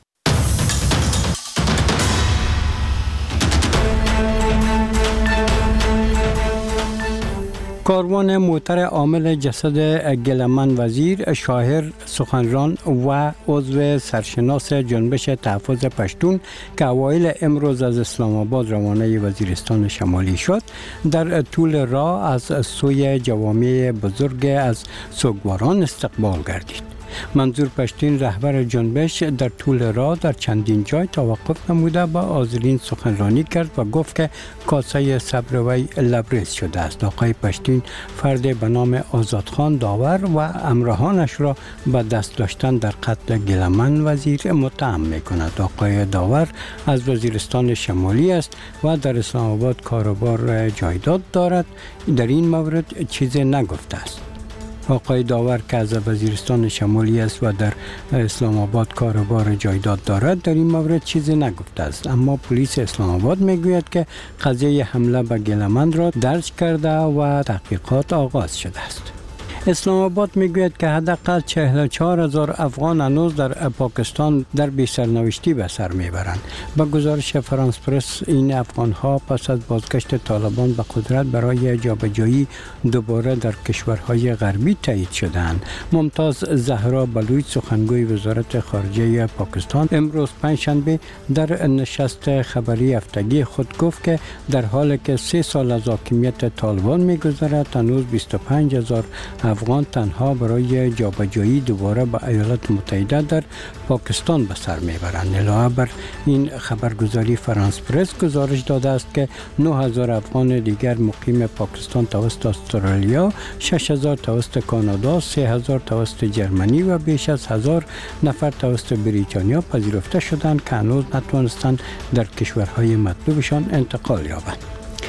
کاروان موتر عامل جسد گیلمن وزیر، شاعر، سخنران و عضو سرشناس جنبش تحفظ پشتون که اوایل امروز از اسلام آباد روانه وزیرستان شمالی شد، در طول راه از سوی جوامع بزرگ از سوگواران استقبال گردید. منظور پشتین رهبر جنبش در طول راه در چندین جای توقف نموده با حاضرین سخنرانی کرد و گفت که کاسه صبر وی لبریز شده است. آقای پشتین فرد به نام آزادخان داور و همراهانش را به دست داشتن در قتل گیلمن وزیر متهم می کند. آقای داور از وزیرستان شمالی است و در اسلام آباد کاروبار جایداد دارد. در این مورد چیزی نگفته است. آقای داور که از وزیرستان شمالی است و در اسلام آباد کاروبار جایداد دارد در این مورد چیزی نگفته است، اما پلیس اسلام آباد میگوید که قضیه حمله به گیلمن را درج کرده و تحقیقات آغاز شده است. اسلام آباد میگوید که حداقل 44,000 افغان هنوز در پاکستان در بی سرنوشتی به سر میبرند. به گزارش فرانس پرس، این افغان ها پس از بازگشت طالبان به قدرت برای جابجایی دوباره در کشورهای غربی تایید شدند. ممتاز زهرا بلوچ، سخنگوی وزارت خارجه پاکستان، امروز پنجشنبه در نشست خبری هفتگی خود گفت که در حالی که 3 سال از حاکمیت طالبان میگذرد، هنوز 25,000 افغان تنها برای جابجایی دوباره به ایالات متحده در پاکستان به سر میبرند. علاوه بر این خبرگزاری فرانس پرس گزارش داده است که 9,000 افغان دیگر مقیم پاکستان توسط استرالیا، 6,000 توسط کانادا، 3,000 توسط جرمنی و بیش از 1,000 نفر توسط بریتانیا پذیرفته شدند که هنوز نتوانستند در کشورهای مطلوبشان انتقال یابند.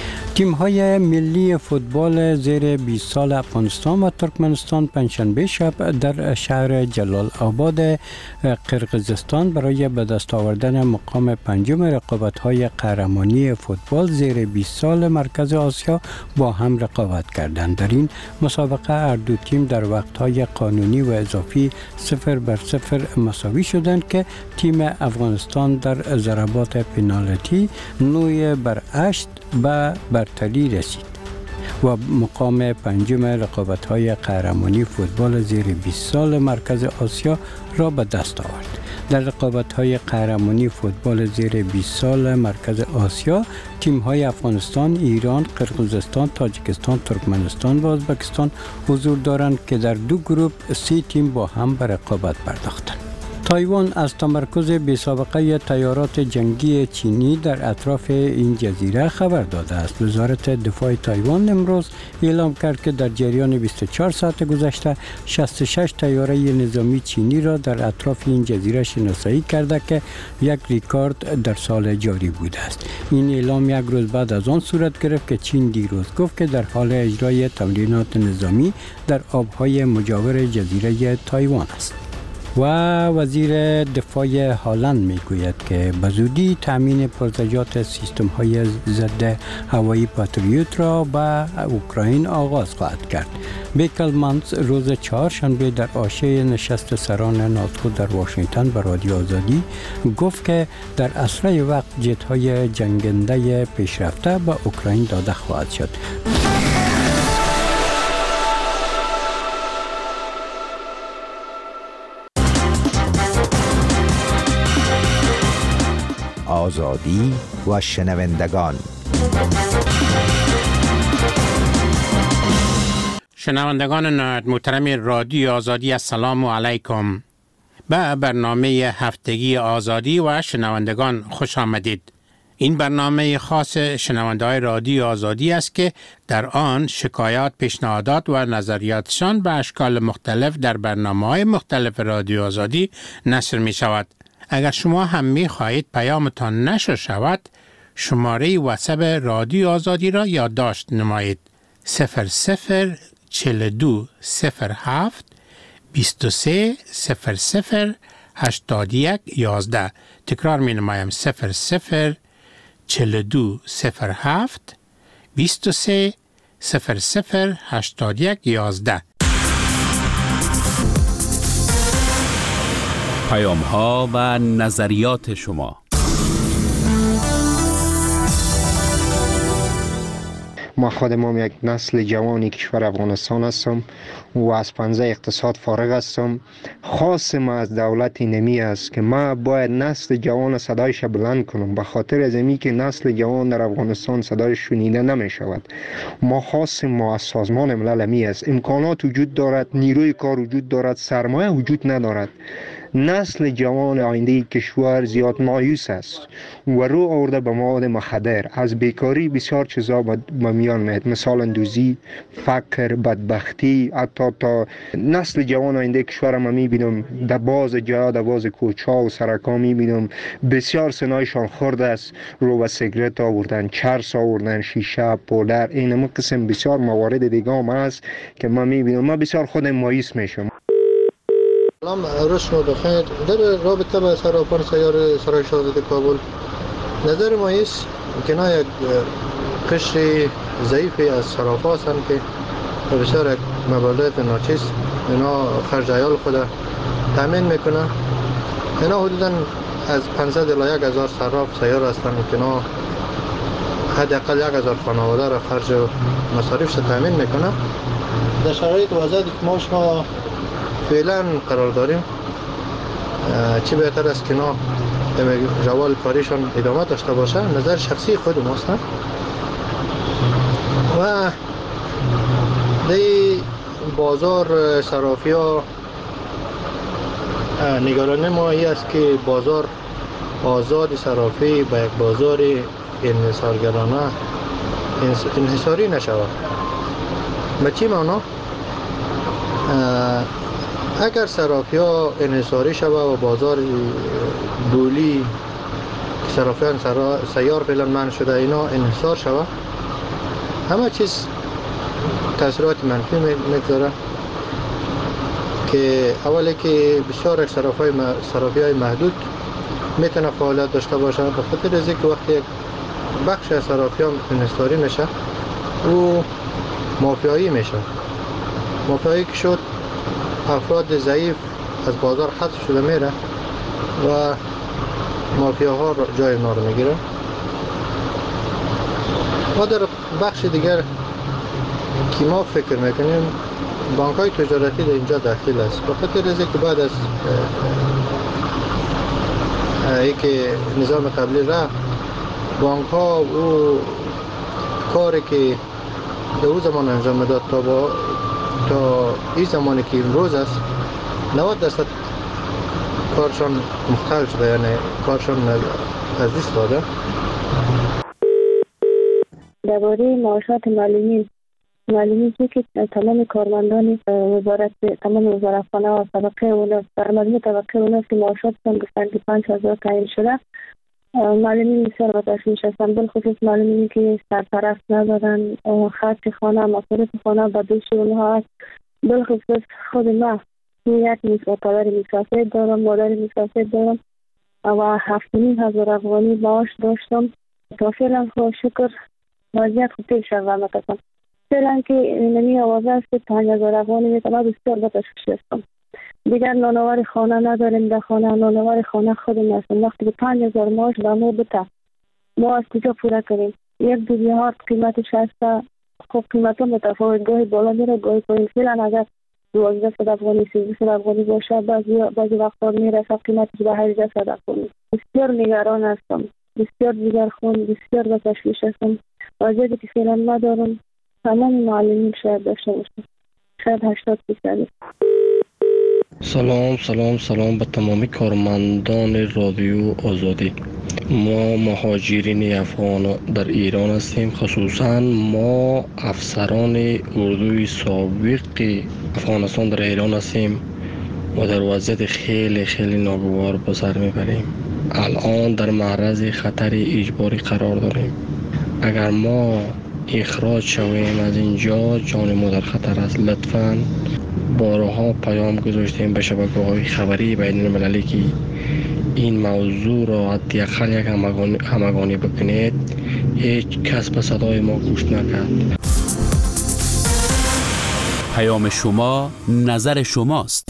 تیم‌های ملی فوتبال زیر 20 سال افغانستان و ترکمنستان پنجشنبه شب در شهر جلال آباد قرقیزستان برای به دست آوردن مقام پنجم رقابت‌های قهرمانی فوتبال زیر 20 سال مرکز آسیا با هم رقابت کردند. در این مسابقه هر دو تیم در وقت‌های قانونی و اضافی 0-0 مساوی شدند که تیم افغانستان در ضربات پنالتی 9-8 به برتری رسید و مقام پنجم رقابت‌های قهرمانی فوتبال زیر 20 سال مرکز آسیا را به دست آورد. در رقابت‌های قهرمانی فوتبال زیر 20 سال مرکز آسیا، تیم‌های افغانستان، ایران، قرقیزستان، تاجیکستان، ترکمنستان و ازبکستان حضور دارند که در دو گروه 3 تیم با هم به رقابت پرداختند. تایوان از تمرکز بی‌سابقه طیارات جنگی چینی در اطراف این جزیره خبر داده است. وزارت دفاع تایوان امروز اعلام کرد که در جریان 24 ساعت گذشته 66 طیاره نظامی چینی را در اطراف این جزیره شناسایی کرده که یک رکورد در سال جاری بوده است. این اعلام یک روز بعد از آن صورت گرفت که چین دیروز گفت که در حال اجرای تمرینات نظامی در آبهای مجاور جزیره تایوان است. و وزیر دفاع هلند میگوید که به زودی تامین پرزجات سیستم های ضد هوایی پاتریوت را به اوکراین آغاز خواهد کرد. بیکلمانس روز چهارشنبه در عاشیه نشست سران ناتو در واشنگتن به رادیو آزادی گفت که در اسرع وقت جت های جنگنده پیشرفته به اوکراین داده خواهد شد. آزادی و شنوندگان. شنوندگان نهایت محترم رادیو آزادی، السلام علیکم. به برنامه هفتگی آزادی و شنوندگان خوش آمدید. این برنامه خاص شنونده‌های رادیو آزادی است که در آن شکایات، پیشنهادات و نظریاتشان به اشکال مختلف در برنامه‌های مختلف رادیو آزادی نشر می شود. اگر شما هم می خواهید پیامتان نشر شود، شماره واتساپ رادیو آزادی را یادداشت نمایید: 004207 23 00 81 11. تکرار می نمایم: 004207 23 00 81 11. پیام ها و نظریات شما. ما خودم یک نسل جوانی کشور افغانستان هستم و از پنجه اقتصاد فارغ هستم. خاص ما از دولت نمی است که ما باید نسل جوان صدایش بلند کنم، به خاطر از اینکه که نسل جوان در افغانستان صدایش شنیده نمی شود. ما خاص ما از سازمان ملل می است. امکانات وجود دارد، نیروی کار وجود دارد، سرمایه وجود ندارد. نسل جوان آینده کشور زیاد مایوس است و رو آورده به مواد مخدر. از بیکاری بسیار چیزا به میان میاد، مثلا اندوزی، فقر، بدبختی. حتی تا نسل جوان آینده کشور ما میبینم در باز جا، در باز کوچه و سرکا میبینم بسیار سنایشان خورده است. رو به سیگرت آوردن، چرس آوردن، شیشه، پودر، این قسم بسیار موارد دیگه هم هست که ما میبینم. ما بسیار خود مایوس میشم. سلام، روز شما بخیر. در رابطه با سراپان سیار سرای شاهزاده کابل، نظر ما است که اینا یک قشر ضعیفی از صرافا هستند که بسیار یک مبالغ ناچیز اینا خرج عیال خود تامین میکنه. اینا حدودا از 500 الی 1000 صراف سیار هستند که اینا حداقل 1000 خانواده را خرج و مصارفش تامین میکنه. در شرایط وضعی که ما شما فعلا قرار داریم، چی بهتر است که اینا روال کاریشان ادامه داشته باشه. نظر شخصی خود ماست و دی بازار صرافی ها نگرانی ما ای است که بازار آزاد صرافی به یک بازار انحصارگرانه انحصاری نشود. به چی معنا؟ اگر صرافی ها انحصاری شود و بازار بولی که صرافیان سیار فعلا منع شده اینا انحصار شود، همه چیز تاثیرات منفی میگذاره. که اولی که بسیار یک صرافی های محدود میتونه فعالیت داشته باشه، به خاطر از اینکه وقتی یک بخش از صرافیان انحصاری میشه و مافیایی میشه. مافیایی که شد، افراد ضعیف از بازار حذف شده میره و مافیاها جای اونا رو میگیره. ما در بخش دیگر که ما فکر میکنیم بانک های تجارتی در اینجا داخل است، به خاطر از اینکه بعد از اینکه نظام قبلی رفت، بانک ها او کاری که در اون زمان انجام داد تا این زمانی که امروز است 90% کارشان مختل شده، یعنی کارشان از دست داده. درباره معاشات معلومی که تمام کارمندان وزارت، تمام وزارتخانه و طبقه اوناست، مجموع طبقه اوناست که معاشاتشان گفتن که 5000 تعیین شده. معلمین بسیار متاسف هستند، بالخصوص معلمینی که سرپرست ندارن، خرج خانه، مصارف خانه به دوش اونها است. بالخصوص خود ما یک پدر مسافر دارم، مادر مسافر دارم و 7,500 افغانی معاش داشتم. تا فعلا خدا شکر وضعیت خوب پیش روان است. فعلا که نمی آوازه است 5,000 افغانی میتونم بسیار به تشکیل هستم. دیگر نانوار خانه نداریم، در خانه نانوار خانه خودم هستم. وقتی که 5,000 معاش به ما بده ما از کجا پورا کنیم؟ یک دوزیهار قیمتش هست، خب قیمت ها متفاوت، گاهی بالا میره گاهی پایین. فعلا اگر 1200 افغانی 1300 افغانی باشه بعضی وقتا میرسه قیمتش به 1800 افغانی. بسیار نگران هستم، بسیار جگرخون، بسیار به تشویش هستم. وضعیتی که فعلا ندارم تمام معلمین شاید داشته باشم، شاید 80%. سلام به تمام کارمندان رادیو آزادی. ما مهاجرین افغان در ایران هستیم، خصوصا ما افسران اردوی سابق افغانستان در ایران هستیم و در وضعیت خیلی ناگوار به سر میبریم. الان در معرض خطر اجباری قرار داریم. اگر ما اخراج شویم از اینجا جان ما در خطر است. لطفاً بارها پیام گذاشتیم به شبکه‌های خبری بین المللی که این موضوع را حداقل یک همگانی بکنید. هیچ کس به صدای ما گوش نکرد. پیام شما نظر شماست.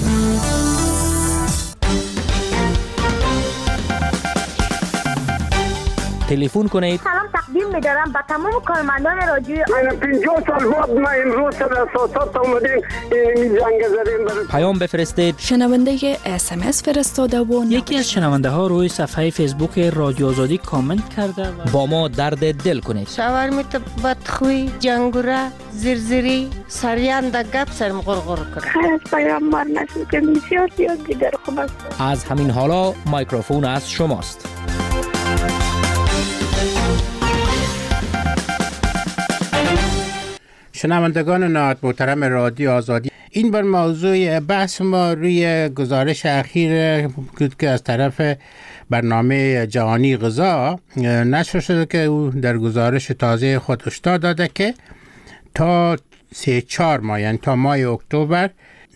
تلفن کنید. سلام تقدیم می‌دارم به تمام کارمندان رادیو. من 50 سال بعد ما امروز سر اساسات اومدیم این جنگ زدیم. پیام بفرستید. شنونده SMS فرستاده و یکی از شنونده ها روی صفحه فیسبوک رادیو آزادی کامنت کرده و با ما درد دل کنید. شاورمیت بدخوی، جنگوره، زرزری، سریان در گپ سرم غرغر کنه. خیلی پیام بار نشد که بسیار دیگر خوب است. از همین حالا میکروفون از شماست. شنوندگان نهایت محترم رادیو آزادی، این بر موضوع بحث ما روی گزارش اخیر بود که از طرف برنامه جهانی غذا نشر شده که او در گزارش تازه خود هشدار داده که تا 3-4 ماه یعنی تا ماه اکتبر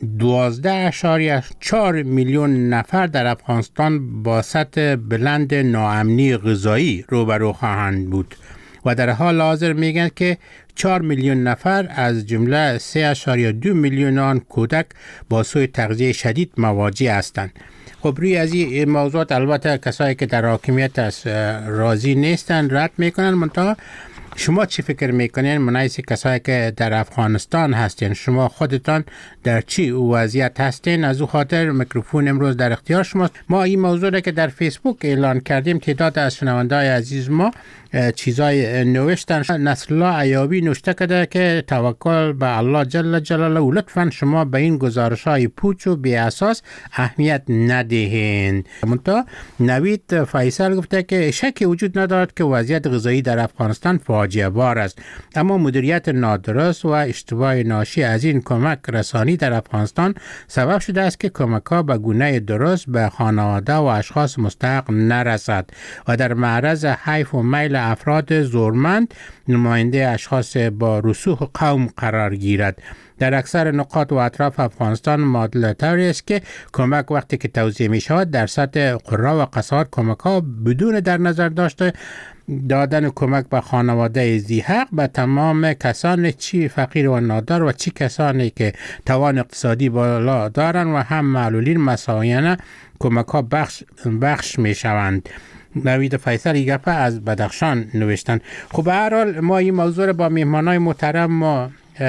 12.4 میلیون نفر در افغانستان با سطح بلند ناامنی غذایی روبرو خواهند بود و در حال حاضر میگن که 4 میلیون نفر از جمله 3.2 میلیون آن کودک با سوء تغذیه شدید مواجه هستند. خب روی از این موضوعات البته کسایی که در حاکمیت است راضی نیستن، رد میکنن. منتها شما چی فکر میکنین منایس کسایی که در افغانستان هستین؟ شما خودتان در چی وضعیت هستین؟ از او خاطر میکروفون امروز در اختیار شماست. ما این موضوع را که در فیسبوک اعلان کردیم تعداد از شنونده‌های عزیز ما چیزای نوشتن. نصرالله ایابی نوشته کرده که توکل به الله جل جلاله و لطفاً شما به این گزارش‌های پوچ و بی اساس اهمیت ندهین. منتها نوید فیصل گفته که شکی وجود ندارد که وضعیت غذایی در افغانستان فاجعه بار است، اما مدیریت نادرست و اشتباه ناشی از این کمک رسانی در افغانستان سبب شده است که کمک‌ها به گونه درست به خانواده و اشخاص مستحق نرسد و در معرض حیف و میل افراد زورمند نماینده اشخاص با رسوخ قوم قرار گیرد. در اکثر نقاط و اطراف افغانستان معادله طوری است که کمک وقتی که توزیع می شود در سطح قرا و قصار کمک ها بدون در نظر داشته دادن کمک به خانواده ذی‌حق به تمام کسان چی فقیر و نادار و چی کسانی که توان اقتصادی بالا دارند و هم معلولین مساویانه کمک ها بخش می شوند. نوید فیصل گپ از بدخشان نوشتن. خب به هر حال ما این موضوع را با مهمانای محترم ما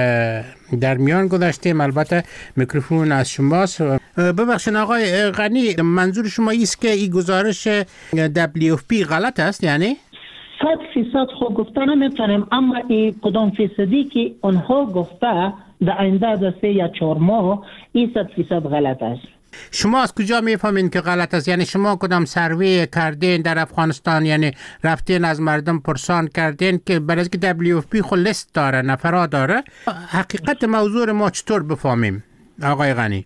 در میان گذاشتیم. البته میکروفون از شماست. ببخشید آقای غنی، منظور شما است که این گزارش WFP غلط است؟ یعنی 100% خود گفته نمیتونیم، اما این کدام فیصدی که آنها گفته در آینده از 3 یا 4 ماه این 100% غلط است. شما از کجا میفهمین که غلط است؟ یعنی شما کدام سروی کردین در افغانستان؟ یعنی رفتین از مردم پرسان کردین که برای که WFP خود لیست داره، نفرات داره؟ حقیقت موضوع ما چطور بفهمیم آقای غنی؟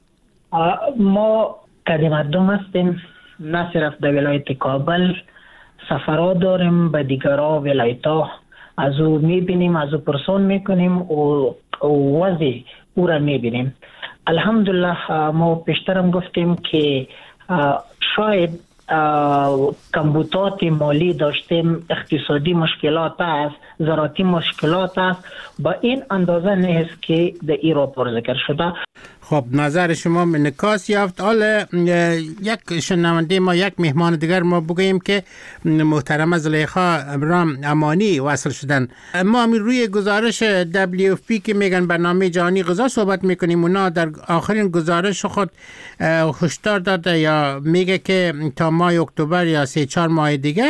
ما کدی مردم هستیم، نه صرف در ولایت کابل، سفرات داریم به دیگرها ولایت‌ها، از او میبینیم، از او پرسان میکنیم و وضع او را میبینیم. الحمدلله ما پیشترم گفتیم که شاید کمبودات مالی داشتیم، اقتصادی مشکلات است، زراعتی مشکلات است، با این اندازه نیست که در این راپور ذکر شده. خب نظر شما انعکاس یافت. حالا یک شنونده ما، یک مهمان دیگر ما بگوییم که محترمه زلیخا ابراهیم امانی وصل شدن. ما روی گزارش WFP که میگن برنامه جهانی غذا صحبت میکنیم، اونا در آخرین گزارش خود هشدار داده یا میگه که تا ماه اکتبر یا 3-4 ماه دیگه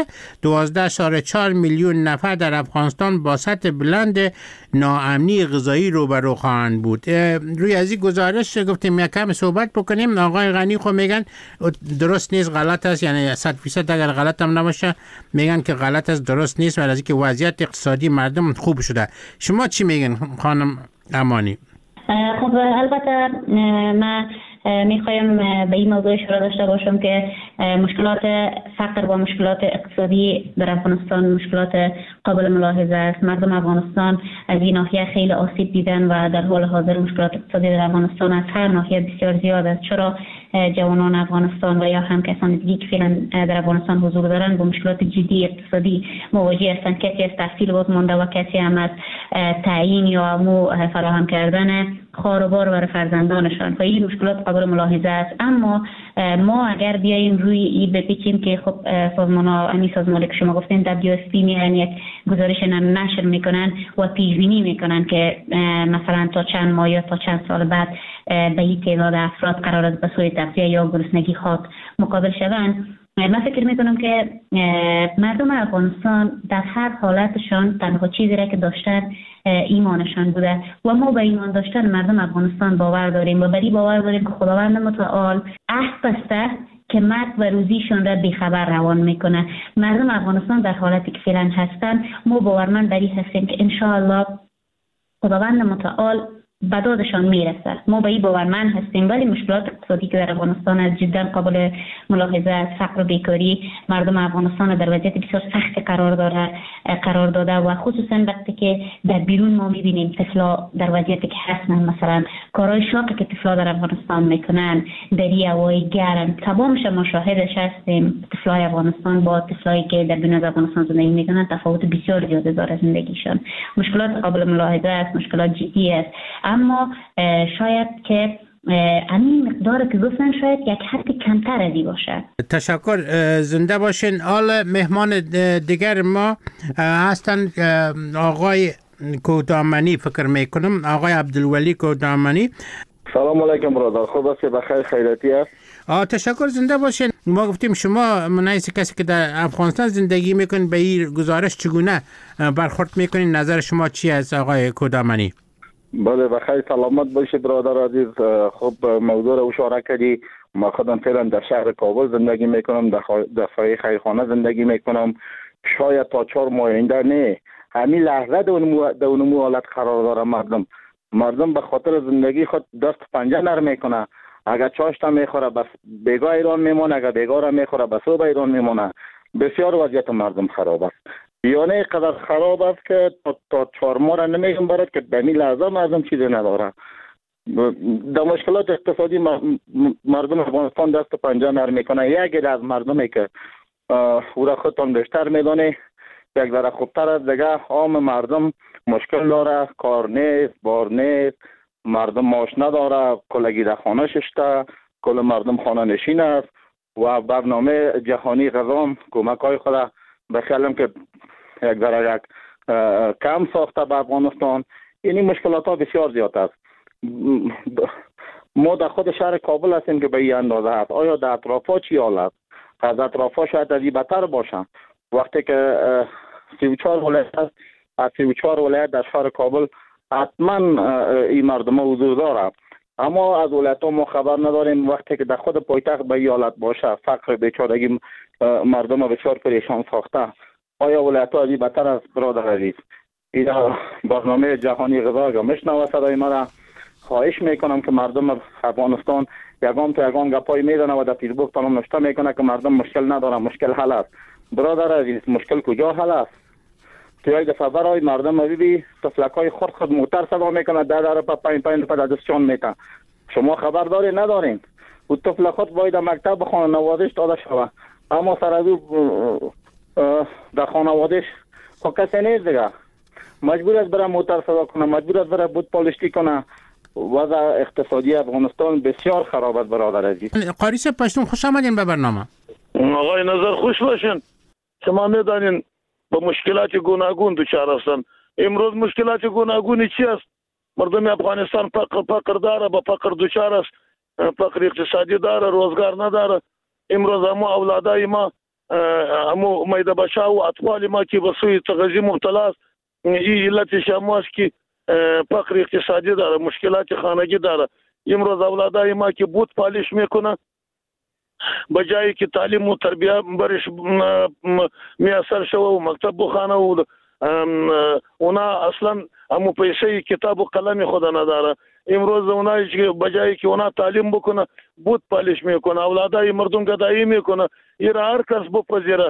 12.4 میلیون نفر در افغانستان با سطح بلند ناامنی غذایی روبرو خواهند بود. روی از این گزارش گفتیم یک کم صحبت بکنیم. آقای غنی خو میگن درست نیست، غلط است، یعنی 100% اگر غلط هم نباشه میگن که غلط است، درست نیست، ولی از اینکه وضعیت اقتصادی مردم خوب شده. شما چی میگن خانم امانی؟ خب البته من میخوایم به این موضوع اشاره داشته باشم که مشکلات فقر و مشکلات اقتصادی در افغانستان مشکلات قابل ملاحظه است. مردم افغانستان از این ناحیه خیلی آسیب دیدن و در حال حاضر مشکلات اقتصادی در افغانستان از هر ناحیه بسیار زیاد است. چرا جوانان افغانستان و یا هم کسان دیگه که فعلا در افغانستان حضور دارند با مشکلات جدی اقتصادی مواجه هستند. کسی از تحصیل باز مانده و کسی هم از تعیین یا فراهم کردن خاروبار برای فرزندانشان و این مشکلات قابل ملاحظه است. اما ما اگر بیاییم روی این بپیچیم که خب سازمانی که شما گفتین WFP میرن یک گزارش نشر میکنن و پیش بینی میکنن که مثلا تا چند ماه یا تا چند سال بعد به این تعداد افراد قرار است به سوی تغذیه یا گرسنگی خاک مقابل شوند. من فکر میکنم که مردم افغانستان در هر حالتشان تنها چیزی را که داشتن ایمانشان بوده و ما به ایمان داشتن مردم افغانستان باور داریم و بری باور داریم که خداوند متعال عهد بسته که مرگ و روزیشون را بیخبر روان میکنه. مردم افغانستان در حالتی که فعلا هستن ما باورمند بری هستیم که انشاءالله خداوند متعال به دادشان میرسد. ما به این باورمند هستیم، ولی مشکلات اقتصادی که در افغانستان از جدا قابل ملاحظه است. فقر و بیکاری مردم افغانستان در وضعیت بسیار سخت قرار داده و خصوصا وقتی که در بیرون ما میبینیم طفلا در وضعیتی که هستن، مثلا کارهای شاقی که طفلا در افغانستان میکنن در هوای گرم تمامش ما شاهدش هستیم. طفلای افغانستان با طفلایی که در بیرون افغانستان زندگی میکنن تفاوت بسیار زیاده داره زندگیشان. مشکلات قابل ملاحظه است، مشکلات جدی است، اما شاید که همین مقدار که گفتن شاید یک حد کمتر ازی باشه. تشکر، زنده باشین. حالا مهمان دیگر ما هستن آقای کودامنی فکر میکنم، آقای عبدالولی کودامنی. سلام علیکم برادر، خوب است؟ بخیر خیریتی است؟ تشکر، زنده باشین. ما گفتیم شما منایس کسی که در افغانستان زندگی میکنین به این گزارش چگونه برخورد میکنین؟ نظر شما چی است آقای کودامنی؟ بله بخیر سلامت باشید برادر عزیز. خب موضوع رو اشاره کردی. ما خودم فعلا در شهر کابل زندگی میکنم، در سایه خیرخانه زندگی میکنم. شاید تا 4 ماه آینده نه همین لحظه در اون حالت قرار داره. مردم به خاطر زندگی خود دست پنجه نرم میکنه. اگر چاشت میخوره بس بیگاه ایران میمونه، اگر بیگاه را میخوره بس او به ایران میمونه. بسیار وضعیت مردم خراب است، یعنی قدر خراب است که تا 4 ماه را نمیگم برات که به این لحظه مردم چیزی نداره. در مشکلات اقتصادی مردم افغانستان دست پنجه نرم میکنه. یکی از مردمی که او را خودتان بیشتر میدانه یک ذره خوبتر از دیگه عام مردم مشکل داره، کار نیست، بار نیست، مردم معاش نداره، کلگی در خانه ششته، کل مردم خانه نشین است و برنامه جهانی غذا کمک های خود بخیالم که یک ذره کم ساخته به افغانستان. یعنی مشکلات ها بسیار زیاد است. ما در خود شهر کابل هستیم که به این اندازه هست. آیا در اطراف ها چی حال است؟ از اطراف ها شاید از این بدتر باشن. وقتی که 34 ولایت است، از 34 ولایت در شهر کابل حتما این مردم ها حضور داره، اما از ولایت ها ما خبر نداریم. وقتی که در خود پایتخت به این حالت باشه، فقر بیچارگی مردم ها بسیار پریشان ساخته، آیا ولایت ها از این بدتر است برادر عزیز؟ این برنامه جهانی غذا که میشنوه صدای مرا، خواهش میکنم که مردم افغانستان یگام تا یگام گپای میزنه و در فیسبوک تمام نوشته میکنه که مردم مشکل نداره، مشکل حل است. برادر عزیز مشکل کجا حل است؟ تو یک دفعه برای مردم ببینی طفلکای خود موتر صدا میکنه، در پا 5 روپه در دستشان میتن. شما خبر داری ندارین و طفل خود باید مکتب بخونه نوازش داده شود اما سروی در خانوادش خب کسی نیست دیگه مجبور است برای موتر سوار کنه مجبور است برای بود پالشتی کنه وضع اقتصادی افغانستان بسیار خراب است برادر عزیز. قاری صاحب پشتون خوش آمدین به برنامه. آقای نظر خوش باشین. شما میدانین با مشکلات گوناگون دچار هستند. امروز مشکلات گوناگونی چی است؟ مردم افغانستان فقر داره، با فقر دچار است، فقر اقتصادی داره، روزگار نداره. امروز همو اولادای ما همو میده بچه و اطفال ما که به سوی تغذیه مبتلا است. این علت شما است که فقر اقتصادی داره، مشکلات خانگی داره. امروز اولادای ما که بود پالش میکنه بجایی که تعلیم و تربیه برش میسر شو و مکتب بخانه و اونا اصلا همو پیسه کتاب و قلم خود نداره. امروز اونا بجایی که اونا تعلیم بکنه بود پالش میکنه، اولادای مردم گدایی میکنه. این هر کس بپذیره،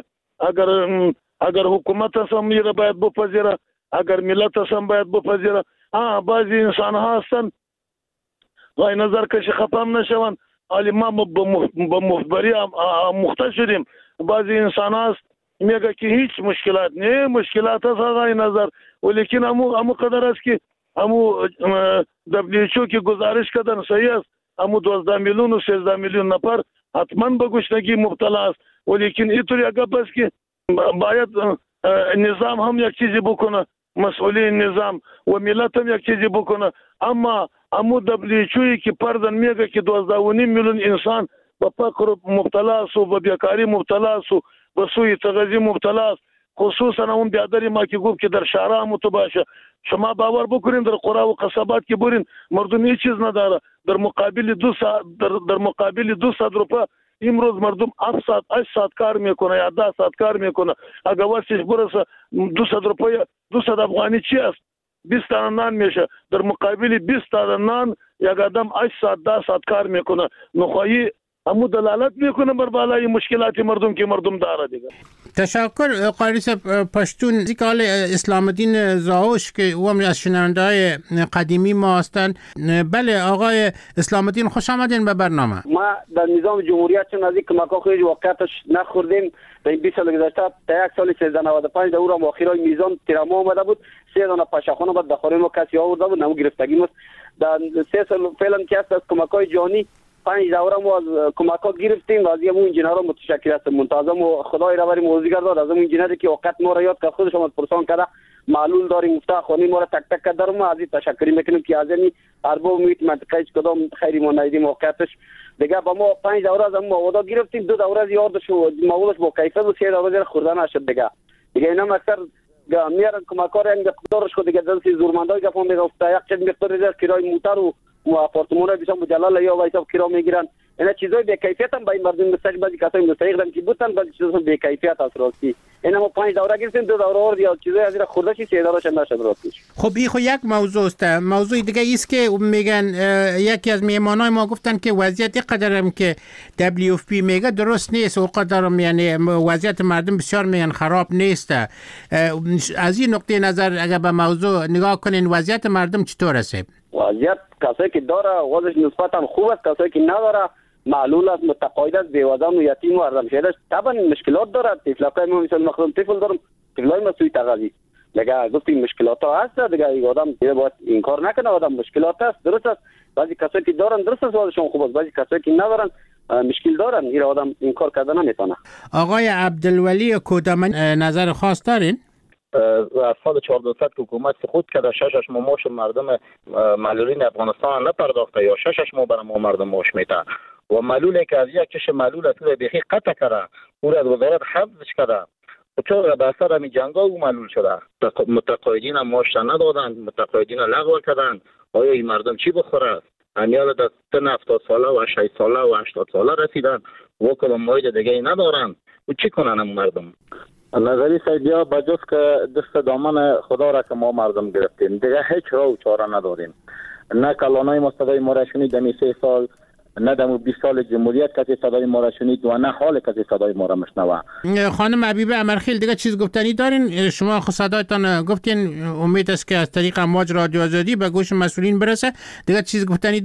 اگر حکومت هم این باید بپذیره، اگر ملت هم باید بپذیره. بعضی انسان ها هستن غای نظر کشی خفم نشون ولی ما با مخبری مختص شدیم. بعضی انسان هست میگه که هیچ مشکلات نه، مشکلات هست غای نظر، ولیکن همو قدر است که همو WHO که گزارش کردن صحیح است، همو 12 میلیون و 13 میلیون نفر حتما به گشنگی مبتلا است. ولیکن اینطوری اگه بس که باید نظام هم یک چیزی بکنه، مسئولین نظام و ملت هم یک چیزی بکنه. اما همو WHO که پردن میگه که 12.5 میلیون انسان به فقر مبتلا است و به بیکاری مبتلا است و به سوی تغذیه مبتلا است. خصوصا اون بیادری ما که گفت که در شهرها هم تو باشه. شما باور بکنین در قرى و قصبات که برین مردم هیچ چیز نداره. در مقابل 200 روپیه امروز مردم 8 ساعت کار میکنه یا 10 ساعت کار میکنه. اگر واسش برسه 200 روپیه 200 افغانی چی است؟ 20 تا نان میشه. در مقابل 20 تا نان یک آدم 8 ساعت 10 ساعت کار میکنه. نخواهی همو دلالت میکنه بر بالای مشکلات مردم که مردم داره دیگه. تشکر قاری صاحب پشتون. ذکر اسلام الدین زاوش که او هم از شنونده‌های قدیمی ما هستند. بله آقای اسلام الدین خوش آمدین به برنامه. ما در نظام جمهوریت چون نزدیک کمک‌ها خیلی واقعیتش نخوردیم. در این 20 سال گذشته تا یک سال 1395 در اون مؤخرای میزان تیراما آمده بود. 3 دانه پاشخانه بعد داخل ما کسی آورده بود نمو گرفتگی است. در 3 سال فعلا که است از کمک‌های جهانی 5 دوره ما از کمک‌ها گرفتیم و از همون انجینرها متشکر هستم. منتظم و خدای را بری موزیگر داد از همون انجینری که وقت ما را یاد کرد خودش هم پرسان کرده معلول داریم مفتاح خانی ما را تک تک کرد. ما از این تشکر میکنیم که از این ارباب میت منطقه کدام خیری ما ندیدیم واقعیتش دیگه. با ما 5 دوره از هم مواد گرفتیم، 2 دوره از یادش و موادش با کیفیت و 3 دوره خوردن نشد دیگه. اینا اکثر میارن کمک‌ها را انگ قدرش خود دیگه دست زورمندای گفتم میگفت یک چند مقدار کرای موتر و آپارتمان را بیشتر مجلل یا وایسا کرا میگیرن. اینا چیزای به کیفیت هم با این مردم مستحق بعضی کسای مستحق هم که بودن بعضی چیزا به کیفیت است راستی. اینا ما 5 دوره گرفتیم، 2 دوره ور یا چیزای از این خورده 3 دورهش نشد راستی. خب این خو یک موضوع است. موضوع دیگه است که میگن یکی از میهمانای ما گفتن که وضعیت قدرم که WFP میگه درست نیست و قدرم یعنی وضعیت مردم بسیار میگن خراب نیست. از این نقطه نظر اگر به موضوع نگاه کنین وضعیت مردم چطور است؟ وضعیت کسایی که داره وضعش نسبتا خوب است، کسایی که نداره معلول است، متقاعد است، بیوزن و یتیم و ارزم شده است. طبعا مشکلات داره. طفلای ما مثلا مخصوصا طفل دارم، طفلای ما سوی تغذیه دیگه گفتیم مشکلات ها هست دیگه. این آدم باید این کار نکنه، آدم مشکلات است درست است. بعضی کسایی که دارن درست است وضعشون خوب است، بعضی کسایی که ندارن مشکل دارن. این آدم این کار کردن نمیتونه. آقای عبدالولی کودامن نظر خاص دارین؟ از سال 1400 که حکومت خود کرده 6 ماه مردم معلولین افغانستان نپرداخته یا 6 ماه برای ما مردم معاش میده و معلولی که از یک کش معلول است بیخی قطع کرده او را از وزارت حذفش کرده. چرا به اثر همین جنگا او معلول شده؟ متقاعدین معاش ندادن، متقاعدین لغو کردن. آیا این مردم چی بخوره؟ همیال در سن 70 ساله و 60 ساله و 80 ساله رسیدن و کدام مایل دیگه ندارن و چی کنن هم مردم؟ نظری سیدیا بجز که دست دامن خدا را که ما مردم گرفتیم دیگه هیچ راه و چاره نداریم. نه کلانای ما صدای ما را شنید دمی 3 سال، نه دمو 20 سال جمهوریت کسی صدای ما را شنید و نه حال کسی صدای ما را مشنوه. خانم حبیبه امرخیل دیگه چیز گفتنی دارین؟ شما خود صدایتان گفتین، امید است که از طریق امواج رادیو آزادی به گوش مسئولین برسه. دیگه چیز گفتنی دارین؟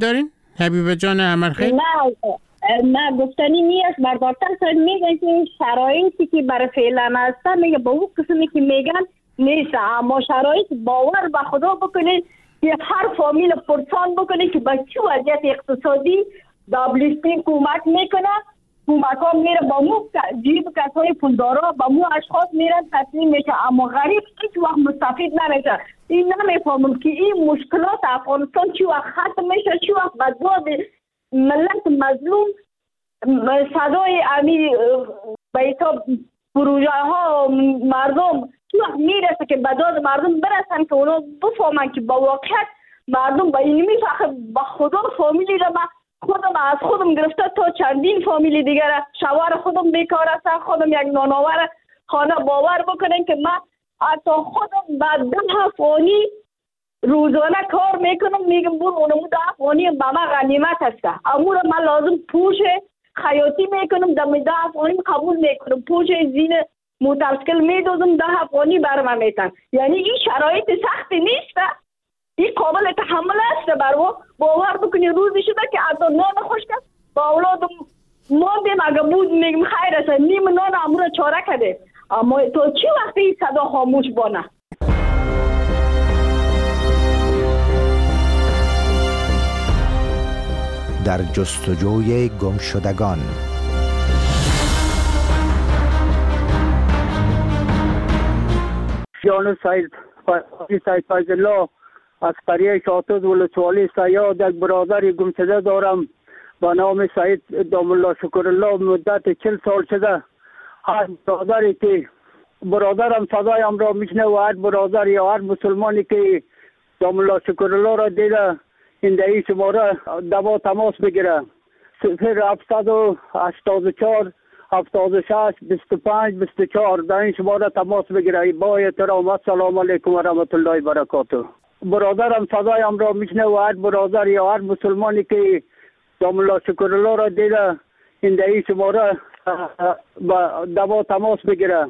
حبیبه جان امرخیل؟ نه گفتنی نیست. بربارتر سر میگن که شرایطی که برای فعلا هستن میگه با اون قسمی که میگن نیست، اما شرایط باور به خدا بکنید که هر فامیل پرسان بکنید که به چه وضعیت اقتصادی دابلیستین کمک میکنه. کمک ها میره با مو جیب کسای پولدارا با مو اشخاص میرن تسلیم میشه، اما غریب هیچ وقت مستفید نمیشه. این نمیفهمم که این مشکلات افغانستان چی وقت ختم میشه، چی وقت به داد ملت مظلوم صدای امیر بیتا پروژه ها مردم چی وقت میرسه که به داد مردم برسن که اونا بفهمن که با واقعیت مردم با اینمی فقط با خدا فامیلی را خودم از خودم گرفته تا چندین فامیلی دیگر شوهر خودم بیکار است، خودم یک نانآور خانه. باور بکنین که من حتی خودم بعد 10 فانی روزانه کار میکنم، میگم برو اونمو 10 فانی به من غنیمت است، امور من لازم پوش خیاطی میکنم، دم 10 فانی قبول میکنم، پوش زین مترسکل میدوزم 10 فانی برم میتن. یعنی این شرایط سختی نیست، این قابل تحمل است. برو باور بکنی روزی شده که از نان خوش کرد با اولادم ماندیم، اگه بود میگم خیر است نیم نان امور چاره کده، اما تو چی وقتی این صدا خاموش بانه؟ در جستجوی گمشدگان. جان سید فیض الله از قریه شاتوز ولسوالی سیاد یک برادر گمشده دارم با نام سید دام الله شکر الله. مدت 40 سال شده هر برادری که برادرم صدایم را میشنه و هر برادر یا هر مسلمانی که دام الله شکر الله را دیده این دهی شماره دوا تماس بگیره 0784 76 25 24 در این شماره تماس بگیره. با احترام السلام علیکم و رحمت الله و برکاته. برادرم صدایم را میشنه و هر برادر یا هر مسلمانی که دام الله شکر الله را دیده این دهی شماره دوا تماس بگیره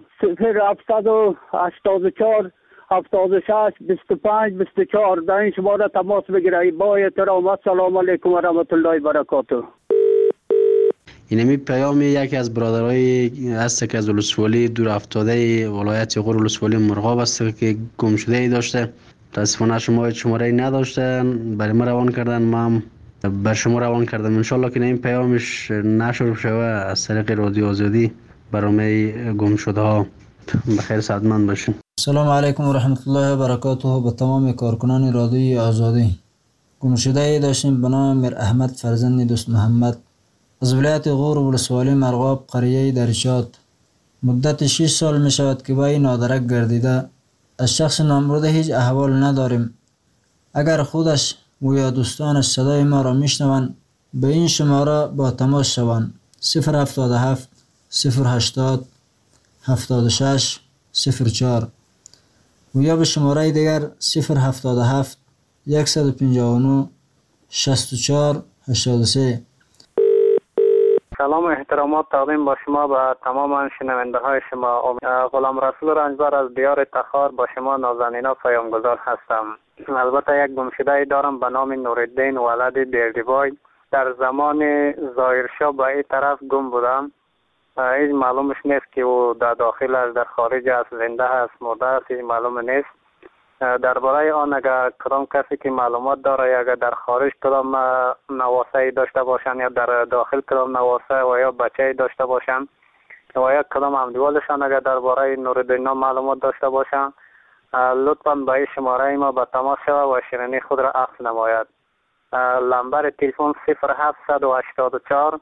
0784 76 25 24 در این شماره تماس بگیره. با احترام السلام علیکم و رحمت الله و برکاته. اینمی پیام یکی از برادرای هست که از ولسوالی دور افتاده ولایت غور ولسوالی مرغاب است که گم شده ای داشته. متاسفانه شماره نداشته، برای ما روان کردن، ما بر شما روان کردم. انشالله که این پیامش نشر شوه از طریق رادیو آزادی برای گم شده ها. بخیر سعادتمند باشین. سلام علیکم و رحمت الله و برکاته. به تمام کارکنان رادیوی آزادی. گم شده ای داشتیم به نام میر احمد فرزند دوست محمد از ولایت غور ولسوالی مرغاب قریه درشات. مدت 6 سال می شود که با این نادرک گردیده. از شخص نامبرده هیچ احوال نداریم. اگر خودش و یا دوستانش صدای ما را میشنوند به این شماره با تماس شوند 077 080 76 04 و یا به شماره دیگر 077 159 64 83. سلام و احترامات تقدیم با شما به تمام شنونده های شما. غلام رسول رنجبر از دیار تخار با شما نازنینا پیامگذار هستم. البته یک گمشده دارم به نام نورالدین ولد بیردیبای. در زمان ظاهرشاه به این طرف گم بودم. هیچ معلومش نیست که او در داخل است، در خارج است، زنده است، مرده است، هیچ معلوم نیست. درباره آن اگر کدام کسی که معلومات داره یا اگر در خارج کدام نواسه داشته باشن یا در داخل کدام نواسه و یا بچه داشته باشن و یا کدام همدیوالشان اگر درباره نورالدین معلومات داشته باشن لطفاً به این شماره ما به تماس شود و شیرینی خود را عکس نماید. نمبر تلفن 0784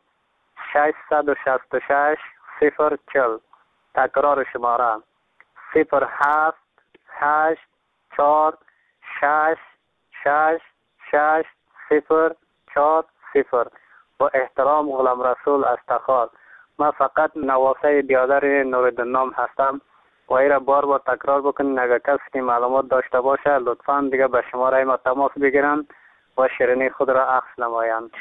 666 040. تکرار شماره 078 4 6 6 6 0 4 0. با احترام غلام رسول از تخار. من فقط نواسه بیادر نورالدین هستم و ای را بار تکرار بکنین. اگر کسی که معلومات داشته باشه لطفاً دیگه به شماره ما تماس بگیرن و شیرینی خود را عکس نمایند.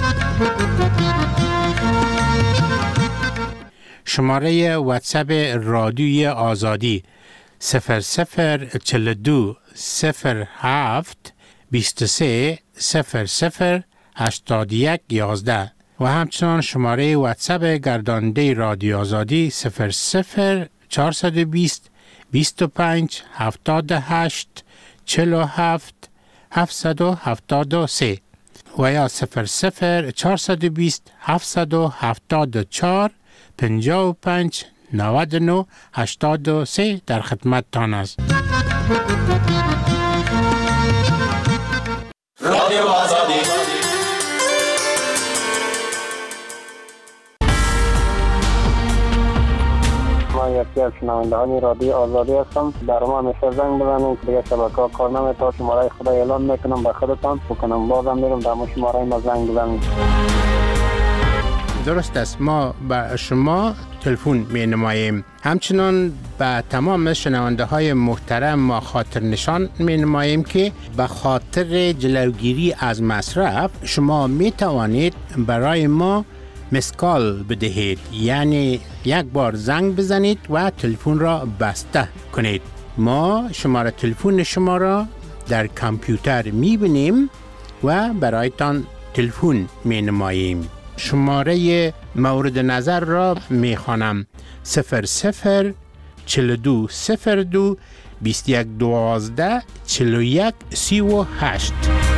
شماره واتساپ رادیوی آزادی 0042 07 23 00 8111 و همچنان شماره واتساپ گرداننده رادیو آزادی 00420 25 78 47 773 و یا 00420 774 55 99 83 در خدمتتان است. رادیو آزادی. ما یکی از شنوندگان رادیو آزادی هستم. در ما همیشه زنگ بزنید، دیگه شبکه‌ها کار نمی‌کنه. شماره خدا اعلام میکنم به خودتان بکنم، بازم میرم در شماره ما زنگ بزنید. درست است، ما به شما تلفن می نماییم. همچنان به تمام شنونده های محترم ما خاطر نشان می نماییم که به خاطر جلوگیری از مصرف شما می توانید برای ما مسکال بدهید، یعنی یک بار زنگ بزنید و تلفن را بسته کنید. ما شماره تلفن شما را در کامپیوتر می بینیم و برایتان تلفن می نماییم. شماره مورد نظر را می خوانم: 00 42 02 21 12 41 38.